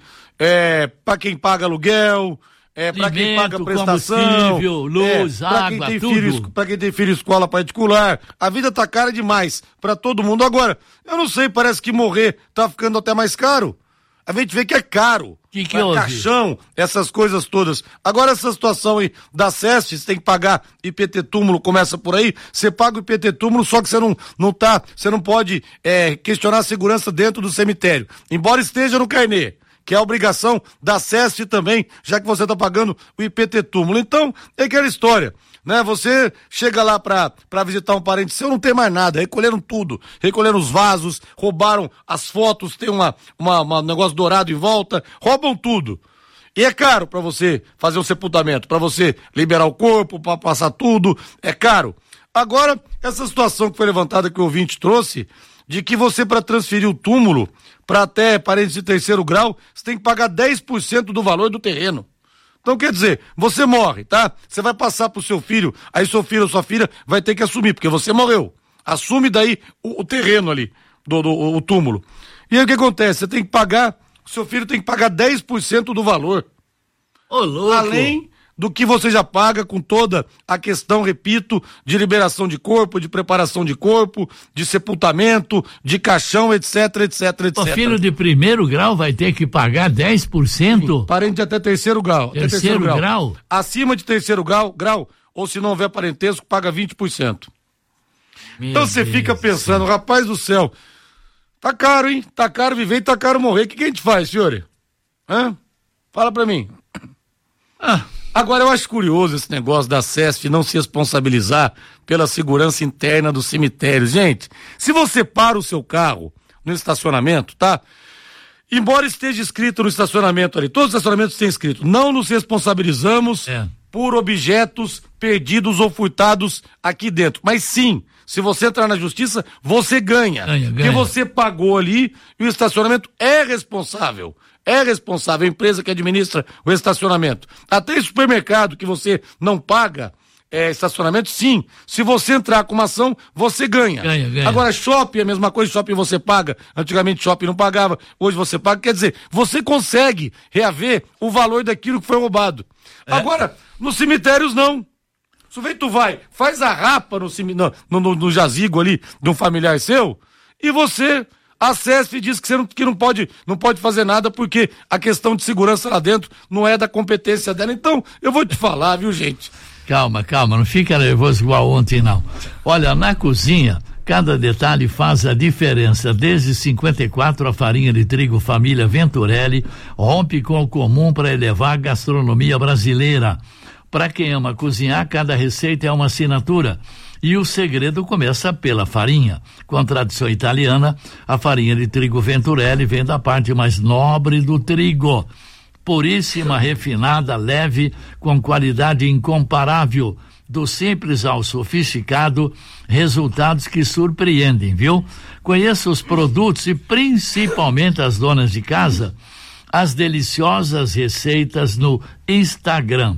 para quem paga aluguel, para quem paga prestação, luz, água, tudo. Para quem tem filho escola particular, a vida tá cara demais para todo mundo. Agora, eu não sei, parece que morrer tá ficando até mais caro. A gente vê que é caro. Que houve? Caixão, essas coisas todas. Agora essa situação aí da SESC, você tem que pagar IPT túmulo, começa por aí, você paga o IPT túmulo, só que você não pode questionar a segurança dentro do cemitério, embora esteja no carnê, que é a obrigação da SESC também, já que você está pagando o IPT túmulo. Então, é aquela história, né? Você chega lá pra visitar um parente seu, não tem mais nada, recolheram tudo, recolheram os vasos, roubaram as fotos, tem um negócio dourado em volta, roubam tudo. E é caro pra você fazer o sepultamento, pra você liberar o corpo, pra passar tudo, é caro. Agora, essa situação que foi levantada que o ouvinte trouxe, de que você, para transferir o túmulo para até parentes de 3º grau, você tem que pagar 10% do valor do terreno. Então, quer dizer, você morre, tá? Você vai passar pro seu filho, aí seu filho ou sua filha vai ter que assumir, porque você morreu. Assume daí o terreno ali, o túmulo. E aí o que acontece? Você tem que pagar, seu filho tem que pagar 10% do valor. Ô, louco! Além do que você já paga com toda a questão, repito, de liberação de corpo, de preparação de corpo, de sepultamento, de caixão, etc. O filho de 1º grau vai ter que pagar 10%? Sim, parente até 3º grau. Terceiro grau? Acima de 3º grau, ou se não houver parentesco, paga 20%. Então você fica pensando, rapaz do céu, tá caro, hein? Tá caro viver e tá caro morrer. O que a gente faz, senhor? Fala pra mim. Agora, eu acho curioso esse negócio da SESC não se responsabilizar pela segurança interna do cemitério. Gente, se você para o seu carro no estacionamento, tá? Embora esteja escrito no estacionamento ali, todos os estacionamentos têm escrito, não nos responsabilizamos por objetos perdidos ou furtados aqui dentro. Mas sim, Se você entrar na justiça, você ganha. Porque você pagou ali e o estacionamento é responsável. É responsável a empresa que administra o estacionamento. Até em supermercado que você não paga estacionamento, sim. Se você entrar com uma ação, você ganha. Agora, shopping é a mesma coisa, shopping você paga. Antigamente shopping não pagava, hoje você paga. Quer dizer, você consegue reaver o valor daquilo que foi roubado. Agora, nos cemitérios não. O sujeito vai, faz a rapa no jazigo ali de um familiar seu e você acessa e diz que você não pode fazer nada porque a questão de segurança lá dentro não é da competência dela. Então, eu vou te falar, viu, gente? Calma, não fica nervoso igual ontem, não. Olha, na cozinha, cada detalhe faz a diferença. Desde 54, a farinha de trigo família Venturelli rompe com o comum para elevar a gastronomia brasileira. Para quem ama cozinhar, cada receita é uma assinatura. E o segredo começa pela farinha. Com a tradição italiana, a farinha de trigo Venturelli vem da parte mais nobre do trigo. Puríssima, refinada, leve, com qualidade incomparável. Do simples ao sofisticado, resultados que surpreendem, viu? Conheça os produtos e principalmente as donas de casa, as deliciosas receitas no Instagram.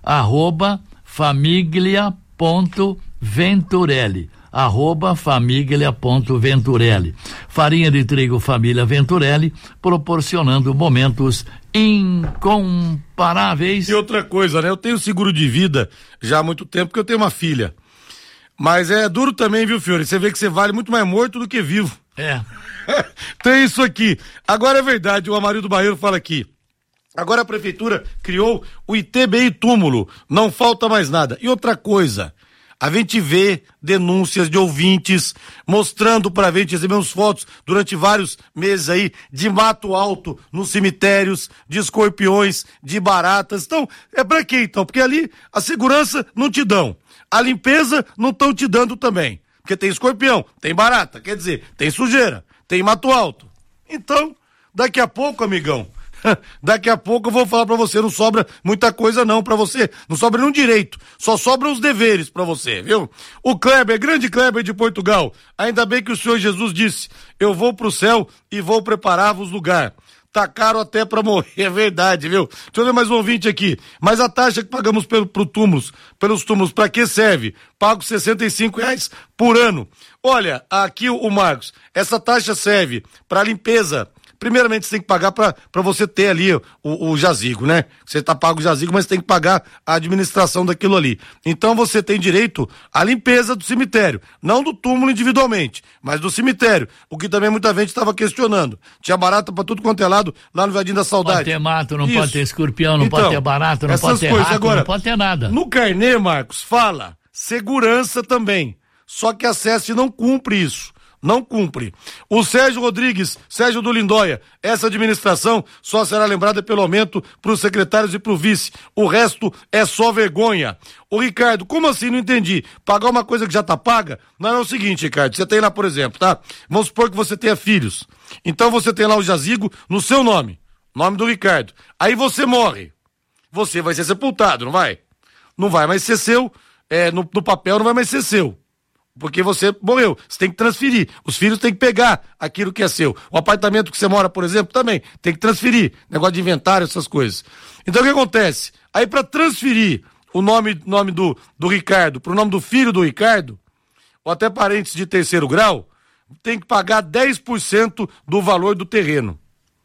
@famiglia.venturelli @famiglia.venturelli. Farinha de trigo família Venturelli, proporcionando momentos incomparáveis. E outra coisa, né? Eu tenho seguro de vida já há muito tempo, porque eu tenho uma filha. Mas é duro também, viu, Fiore? Você vê que você vale muito mais morto do que vivo. Tem isso aqui. Agora é verdade, o Amarildo Barreiro fala aqui. Agora a prefeitura criou o ITBI túmulo, não falta mais nada. E outra coisa, a gente vê denúncias de ouvintes mostrando pra gente, recebemos fotos durante vários meses aí de mato alto nos cemitérios, de escorpiões, de baratas. Então, é pra quê então? Porque ali a segurança não te dão, a limpeza não estão te dando também. Porque tem escorpião, tem barata, quer dizer, tem sujeira, tem mato alto. Então, daqui a pouco, amigão, daqui a pouco eu vou falar pra você, não sobra muita coisa não pra você, não sobra nenhum direito, só sobram os deveres pra você, viu? O Kleber, grande Kleber de Portugal, ainda bem que o Senhor Jesus disse, eu vou pro céu e vou preparar-vos lugar. Tá caro até pra morrer, é verdade, viu? Deixa eu ver mais um ouvinte aqui. Mas a taxa que pagamos pelos túmulos, pra que serve? Pago R$65 por ano. Olha, aqui o Marcos, essa taxa serve pra limpeza. Primeiramente, você tem que pagar pra você ter ali o jazigo, né? Você tá pago o jazigo, mas tem que pagar a administração daquilo ali. Então, você tem direito à limpeza do cemitério. Não do túmulo individualmente, mas do cemitério. O que também muita gente estava questionando. Tinha barata pra tudo quanto é lado, lá no Jardim da Saudade. Pode ter mato, não pode ter escorpião, não pode ter barata, não pode ter rato, agora, não pode ter nada. No carnê, Marcos, fala segurança também. Só que a SESC não cumpre isso. Não cumpre. O Sérgio Rodrigues, Sérgio do Lindóia, essa administração só será lembrada pelo aumento para os secretários e para o vice. O resto é só vergonha. Ô Ricardo, como assim? Não entendi. Pagar uma coisa que já tá paga? Não é o seguinte, Ricardo, você tem lá, por exemplo, tá? Vamos supor que você tenha filhos. Então você tem lá o jazigo no seu nome do Ricardo. Aí você morre. Você vai ser sepultado, não vai? Não vai mais ser seu, no papel não vai mais ser seu. Porque você morreu, você tem que transferir. Os filhos têm que pegar aquilo que é seu. O apartamento que você mora, por exemplo, também tem que transferir. Negócio de inventário, essas coisas. Então o que acontece? Aí para transferir o nome do Ricardo pro nome do filho do Ricardo, ou até parentes de terceiro grau, tem que pagar 10% do valor do terreno.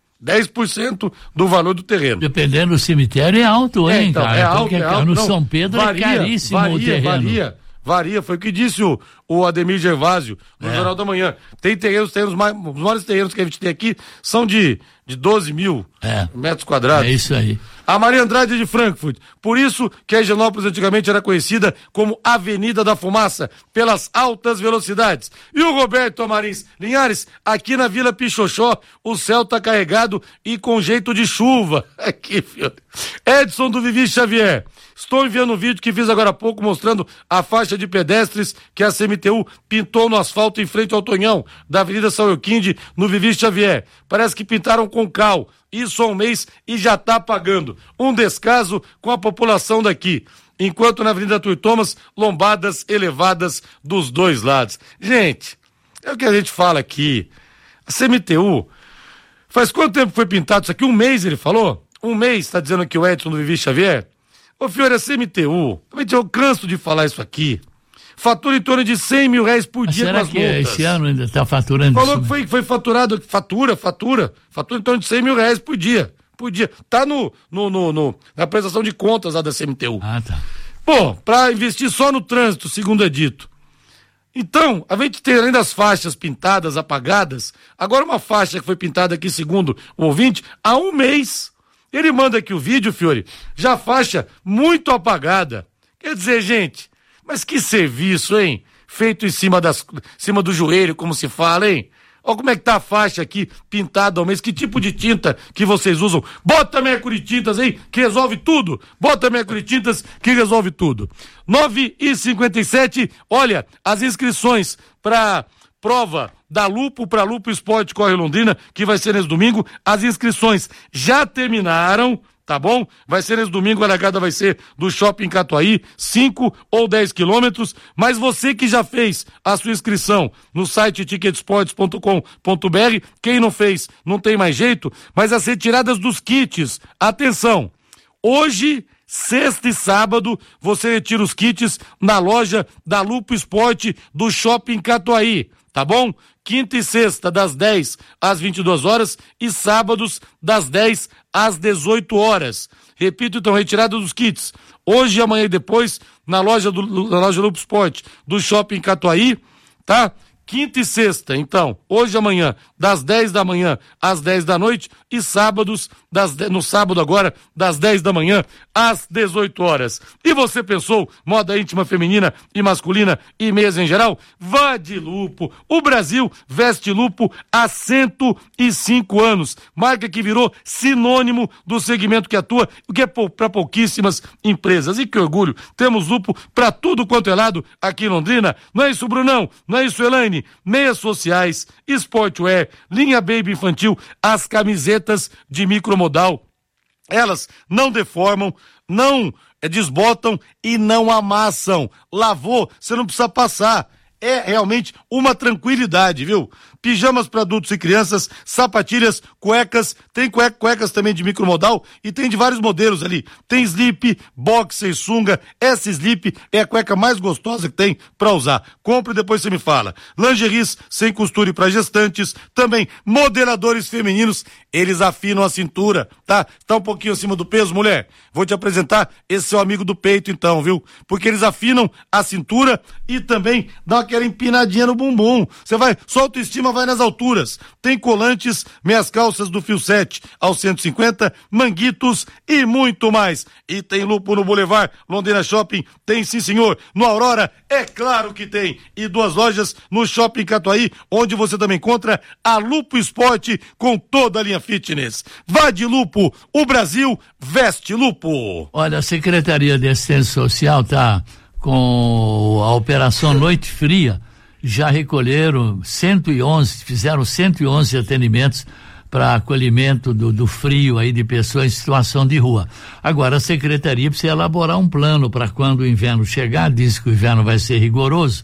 10% do valor do terreno. Dependendo do cemitério é alto, hein, então, cara? É alto. No não, São Pedro varia, é caríssimo o terreno. Varia, foi o que disse o Ademir Gervásio no Jornal da Manhã. Tem terrenos os maiores terrenos que a gente tem aqui são de 12 mil metros quadrados. É isso aí. A Maria Andrade de Frankfurt. Por isso que a Higienópolis antigamente era conhecida como Avenida da Fumaça, pelas altas velocidades. E o Roberto Amarins Linhares, aqui na Vila Pichoxó, o céu tá carregado e com jeito de chuva. Aqui, filho. Edson do Vivi Xavier. Estou enviando um vídeo que fiz agora há pouco mostrando a faixa de pedestres que a CMTU pintou no asfalto em frente ao Tonhão da Avenida São Euquinde, no Vivi Xavier. Parece que pintaram com cal. Isso há um mês e já tá pagando. Um descaso com a população daqui. enquanto na Avenida Arthur Thomas, lombadas elevadas dos dois lados. Gente, é o que a gente fala aqui. A CMTU, faz quanto tempo foi pintado isso aqui? 1 mês, ele falou? 1 mês, tá dizendo aqui o Edson do Vivi Xavier? Ô, Fiore, a CMTU, eu canso de falar isso aqui. Fatura em torno de R$100 mil por dia com as multas. Será que esse ano ainda está faturando isso? Falou que foi faturado, fatura em torno de R$100 mil por dia. Tá na prestação de contas lá da CMTU. Ah, tá. Pô, pra investir só no trânsito, segundo é dito. Então, a gente tem, além das faixas pintadas, apagadas, agora uma faixa que foi pintada aqui, segundo o ouvinte, há 1 mês. Ele manda aqui o vídeo, Fiore, já faixa muito apagada. Quer dizer, gente, mas que serviço, hein? Feito em cima do joelho, como se fala, hein? Olha como é que tá a faixa aqui, pintada ao mês. Que tipo de tinta que vocês usam? Bota Mercury Tintas aí, que resolve tudo. Bota Mercury Tintas, que resolve tudo. 9h57, olha, as inscrições para prova da Lupo para Lupo Esporte Corre Londrina, que vai ser nesse domingo. As inscrições já terminaram, tá bom? Vai ser nesse domingo, a largada vai ser do Shopping Catuaí, 5 ou 10 quilômetros, mas você que já fez a sua inscrição no site ticketsports.com.br, quem não fez, não tem mais jeito, mas as retiradas dos kits, atenção, hoje, sexta e sábado, você retira os kits na loja da Lupo Esporte do Shopping Catuaí, tá bom? Quinta e sexta, das 10 às 22 horas e sábados, das 10 às 18 horas. Repito, então, retirada dos kits. Hoje, amanhã e depois, na loja Lupo Esporte do Shopping Catuaí, tá? Quinta e sexta, então, hoje e amanhã, das 10 da manhã às 10 da noite e sábados, no sábado agora, das 10 da manhã às 18 horas. E você pensou moda íntima feminina e masculina e meias em geral? Vá de Lupo. O Brasil veste Lupo há 105 anos. Marca que virou sinônimo do segmento que atua, o que é para pouquíssimas empresas. E que orgulho, temos Lupo para tudo quanto é lado aqui em Londrina. Não é isso, Brunão? Não é isso, Elaine? Meias sociais, sportwear, linha baby infantil, as camisetas de micromodal, elas não deformam, não desbotam e não amassam. Lavou, você não precisa passar. É realmente uma tranquilidade, viu? Pijamas para adultos e crianças, sapatilhas, cuecas, tem cuecas também de micromodal e tem de vários modelos ali. Tem slip, boxer, sunga, essa slip é a cueca mais gostosa que tem para usar. Compre e depois você me fala. Lingeries sem costura para gestantes, também modeladores femininos, eles afinam a cintura, tá? Tá um pouquinho acima do peso, mulher? Vou te apresentar esse seu amigo do peito então, viu? Porque eles afinam a cintura e também dão aquela empinadinha no bumbum. Você vai, sua autoestima vai nas alturas. Tem colantes, meias calças do fio 7 ao 150, manguitos e muito mais. E tem Lupo no Boulevard, Londrina Shopping, tem sim senhor. No Aurora, é claro que tem. E 2 lojas no Shopping Catuaí, onde você também encontra a Lupo Esporte com toda a linha fitness. Vá de Lupo, o Brasil veste Lupo. Olha, a Secretaria de Assistência Social tá com a Operação Noite Fria, já recolheram 111, fizeram 111 atendimentos para acolhimento do frio aí de pessoas em situação de rua. Agora a Secretaria precisa elaborar um plano para quando o inverno chegar, diz que o inverno vai ser rigoroso,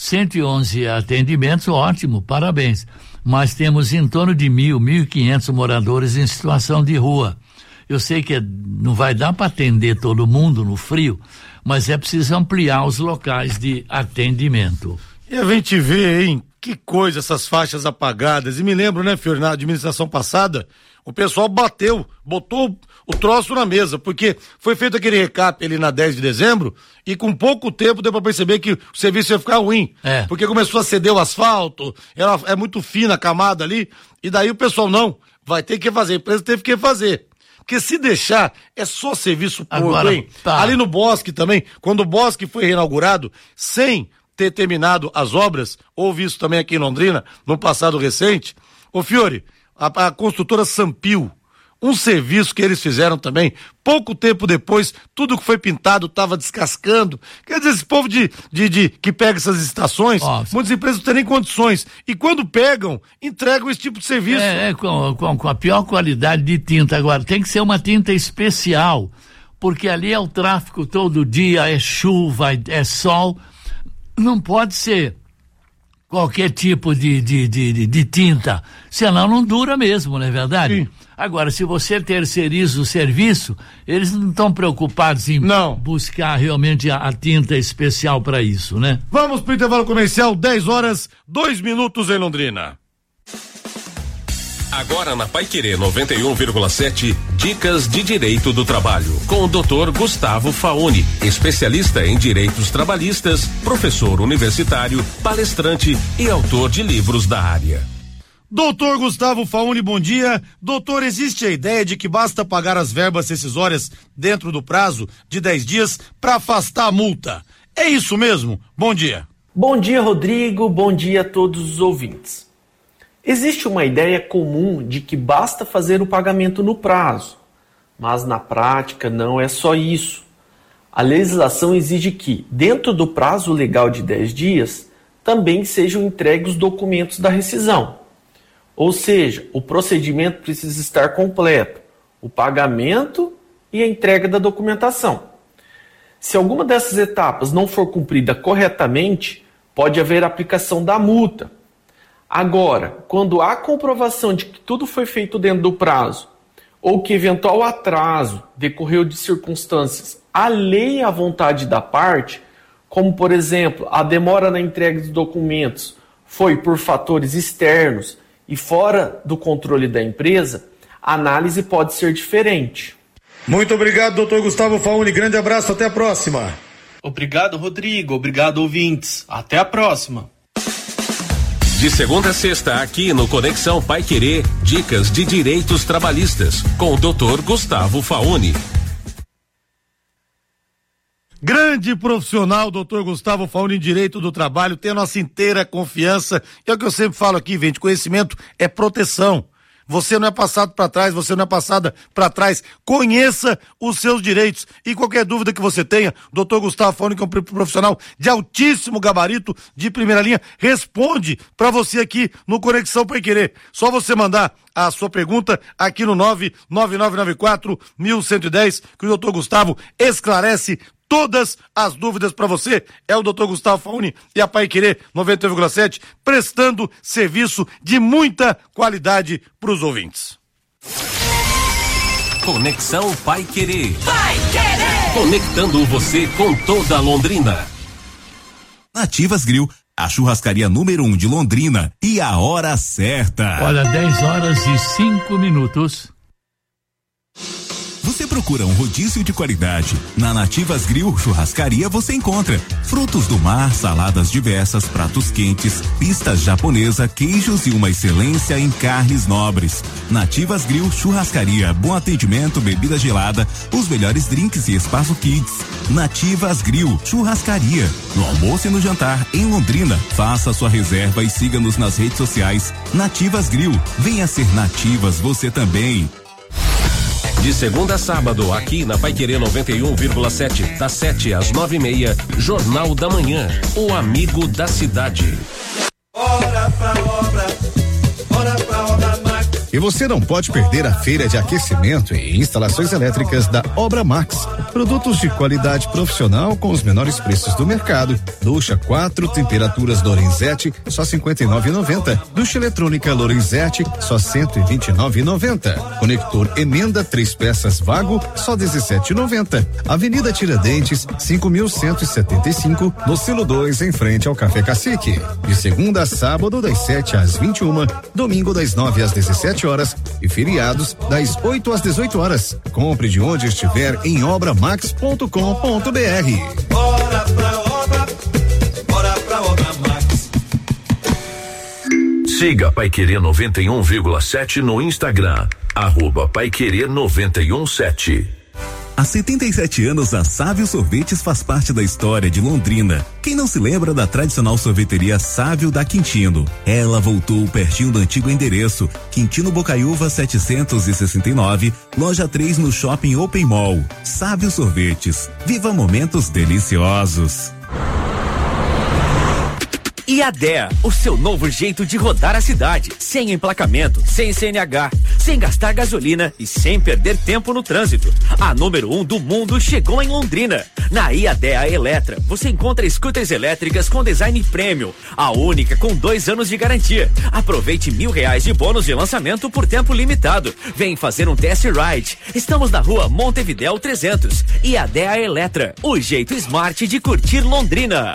111 atendimentos, ótimo, parabéns, mas temos em torno de 1.500 moradores em situação de rua. Eu sei que não vai dar para atender todo mundo no frio, mas é preciso ampliar os locais de atendimento. E a gente vê, hein, que coisa essas faixas apagadas. E me lembro, né, Fiore, na administração passada, o pessoal botou o troço na mesa, porque foi feito aquele recap ali na 10 de dezembro e com pouco tempo deu pra perceber que o serviço ia ficar ruim. Porque começou a ceder o asfalto, é muito fina a camada ali, e daí o pessoal não, vai ter que fazer, a empresa teve que fazer. Porque se deixar, é só serviço porco, hein? Tá. Ali no Bosque também, quando o Bosque foi reinaugurado, sem ter terminado as obras, houve isso também aqui em Londrina, no passado recente. Ô Fiore, a construtora Sampio, um serviço que eles fizeram também, pouco tempo depois, tudo que foi pintado estava descascando. Quer dizer, esse povo que pega essas estações, muitas empresas não têm nem condições. E quando pegam, entregam esse tipo de serviço. Com a pior qualidade de tinta. Agora, tem que ser uma tinta especial porque ali é o tráfico todo dia, é chuva, é sol, não pode ser qualquer tipo de tinta, senão não dura mesmo, não é verdade? Sim. Agora, se você terceiriza o serviço, eles não estão preocupados em buscar realmente a tinta especial para isso, né? Vamos pro intervalo comercial, 10h02 em Londrina. Agora na Paiquerê 91,7, dicas de direito do trabalho, com o Dr. Gustavo Fauni, especialista em direitos trabalhistas, professor universitário, palestrante e autor de livros da área. Doutor Gustavo Fauni, bom dia. Doutor, existe a ideia de que basta pagar as verbas rescisórias dentro do prazo de 10 dias para afastar a multa. É isso mesmo? Bom dia. Bom dia, Rodrigo. Bom dia a todos os ouvintes. Existe uma ideia comum de que basta fazer o pagamento no prazo, mas na prática não é só isso. A legislação exige que, dentro do prazo legal de 10 dias, também sejam entregues os documentos da rescisão. Ou seja, o procedimento precisa estar completo, o pagamento e a entrega da documentação. Se alguma dessas etapas não for cumprida corretamente, pode haver aplicação da multa. Agora, quando há comprovação de que tudo foi feito dentro do prazo, ou que eventual atraso decorreu de circunstâncias alheia à vontade da parte, como, por exemplo, a demora na entrega dos documentos foi por fatores externos e fora do controle da empresa, a análise pode ser diferente. Muito obrigado, doutor Gustavo Fauni. Grande abraço, até a próxima. Obrigado, Rodrigo. Obrigado, ouvintes. Até a próxima. De segunda a sexta, aqui no Conexão Paiquerê, dicas de direitos trabalhistas, com o Dr. Gustavo Fauni. Grande profissional, doutor Gustavo Fauni, em direito do trabalho, tem a nossa inteira confiança. É o que eu sempre falo aqui, gente, conhecimento é proteção. Você não é passado para trás, você não é passada para trás. Conheça os seus direitos. E qualquer dúvida que você tenha, doutor Gustavo Fauni, que é um profissional de altíssimo gabarito, de primeira linha, responde para você aqui no Conexão Paiquerê. Só você mandar a sua pergunta aqui no 99994-1110, que o doutor Gustavo esclarece todas as dúvidas para você. É o Dr. Gustavo Fauni e a Paiquerê 91,7 prestando serviço de muita qualidade para os ouvintes. Conexão Paiquerê. Paiquerê! Conectando você com toda Londrina. Nativas Grill, a churrascaria número 1 de Londrina e a hora certa. Olha, 10h05. Você procura um rodízio de qualidade. Na Nativas Grill Churrascaria você encontra frutos do mar, saladas diversas, pratos quentes, pistas japonesa, queijos e uma excelência em carnes nobres. Nativas Grill Churrascaria, bom atendimento, bebida gelada, os melhores drinks e espaço kids. Nativas Grill Churrascaria, no almoço e no jantar em Londrina. Faça sua reserva e siga-nos nas redes sociais. Nativas Grill, venha ser Nativas você também. De segunda a sábado, aqui na Paiquerê 91,7, das 7 às 9h30, Jornal da Manhã, o amigo da cidade. Bora pra obra, bora pra obra Max. E você não pode perder a feira de aquecimento e instalações elétricas da Obra Max. Produtos de qualidade profissional com os menores preços do mercado. Ducha 4 temperaturas Lorenzetti, só R$59,90. Ducha eletrônica Lorenzetti, só R$129,90. Conector emenda 3 peças Vago, só R$17,90. Avenida Tiradentes, 5.175, no Silo 2, em frente ao Café Cacique. De segunda a sábado, das 7 às 21, domingo das 9 às 17 horas e feriados das 8 às 18 horas. Compre de onde estiver em obramax.com.br. Bora pra obra, bora pra obra Max. Siga Paiquerê 91,7 no Instagram, @Paiquerê 91,7. Há 77 anos, a Sávio Sorvetes faz parte da história de Londrina. Quem não se lembra da tradicional sorveteria Sávio da Quintino? Ela voltou pertinho do antigo endereço, Quintino Bocaiúva 769, loja 3 no Shopping Open Mall. Sávio Sorvetes, viva momentos deliciosos. E a DEA, o seu novo jeito de rodar a cidade, sem emplacamento, sem CNH, sem gastar gasolina e sem perder tempo no trânsito. A número 1 do mundo chegou em Londrina. Na IADEA Eletra, você encontra scooters elétricas com design premium, a única com 2 anos de garantia. Aproveite R$1.000 de bônus de lançamento por tempo limitado. Vem fazer um test ride. Estamos na rua Montevidéu 300. IADEA Eletra, o jeito smart de curtir Londrina.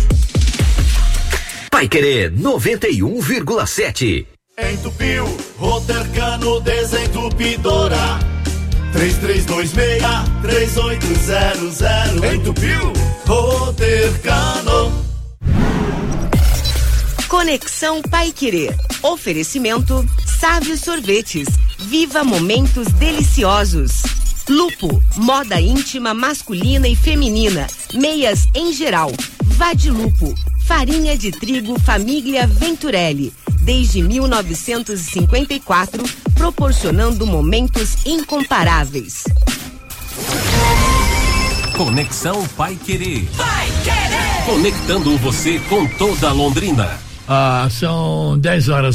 Paiquerê 91,7. Entupiu, Rotercano Desentupidora 3326-3800. Entupiu, Rotercano. Conexão Paiquerê. Oferecimento Sávio Sorvetes. Viva momentos deliciosos. Lupo, moda íntima masculina e feminina. Meias em geral. Vade Lupo. Farinha de trigo Família Venturelli. Desde 1954, proporcionando momentos incomparáveis. Conexão Paiquerê. Conectando você com toda Londrina. São 10 horas.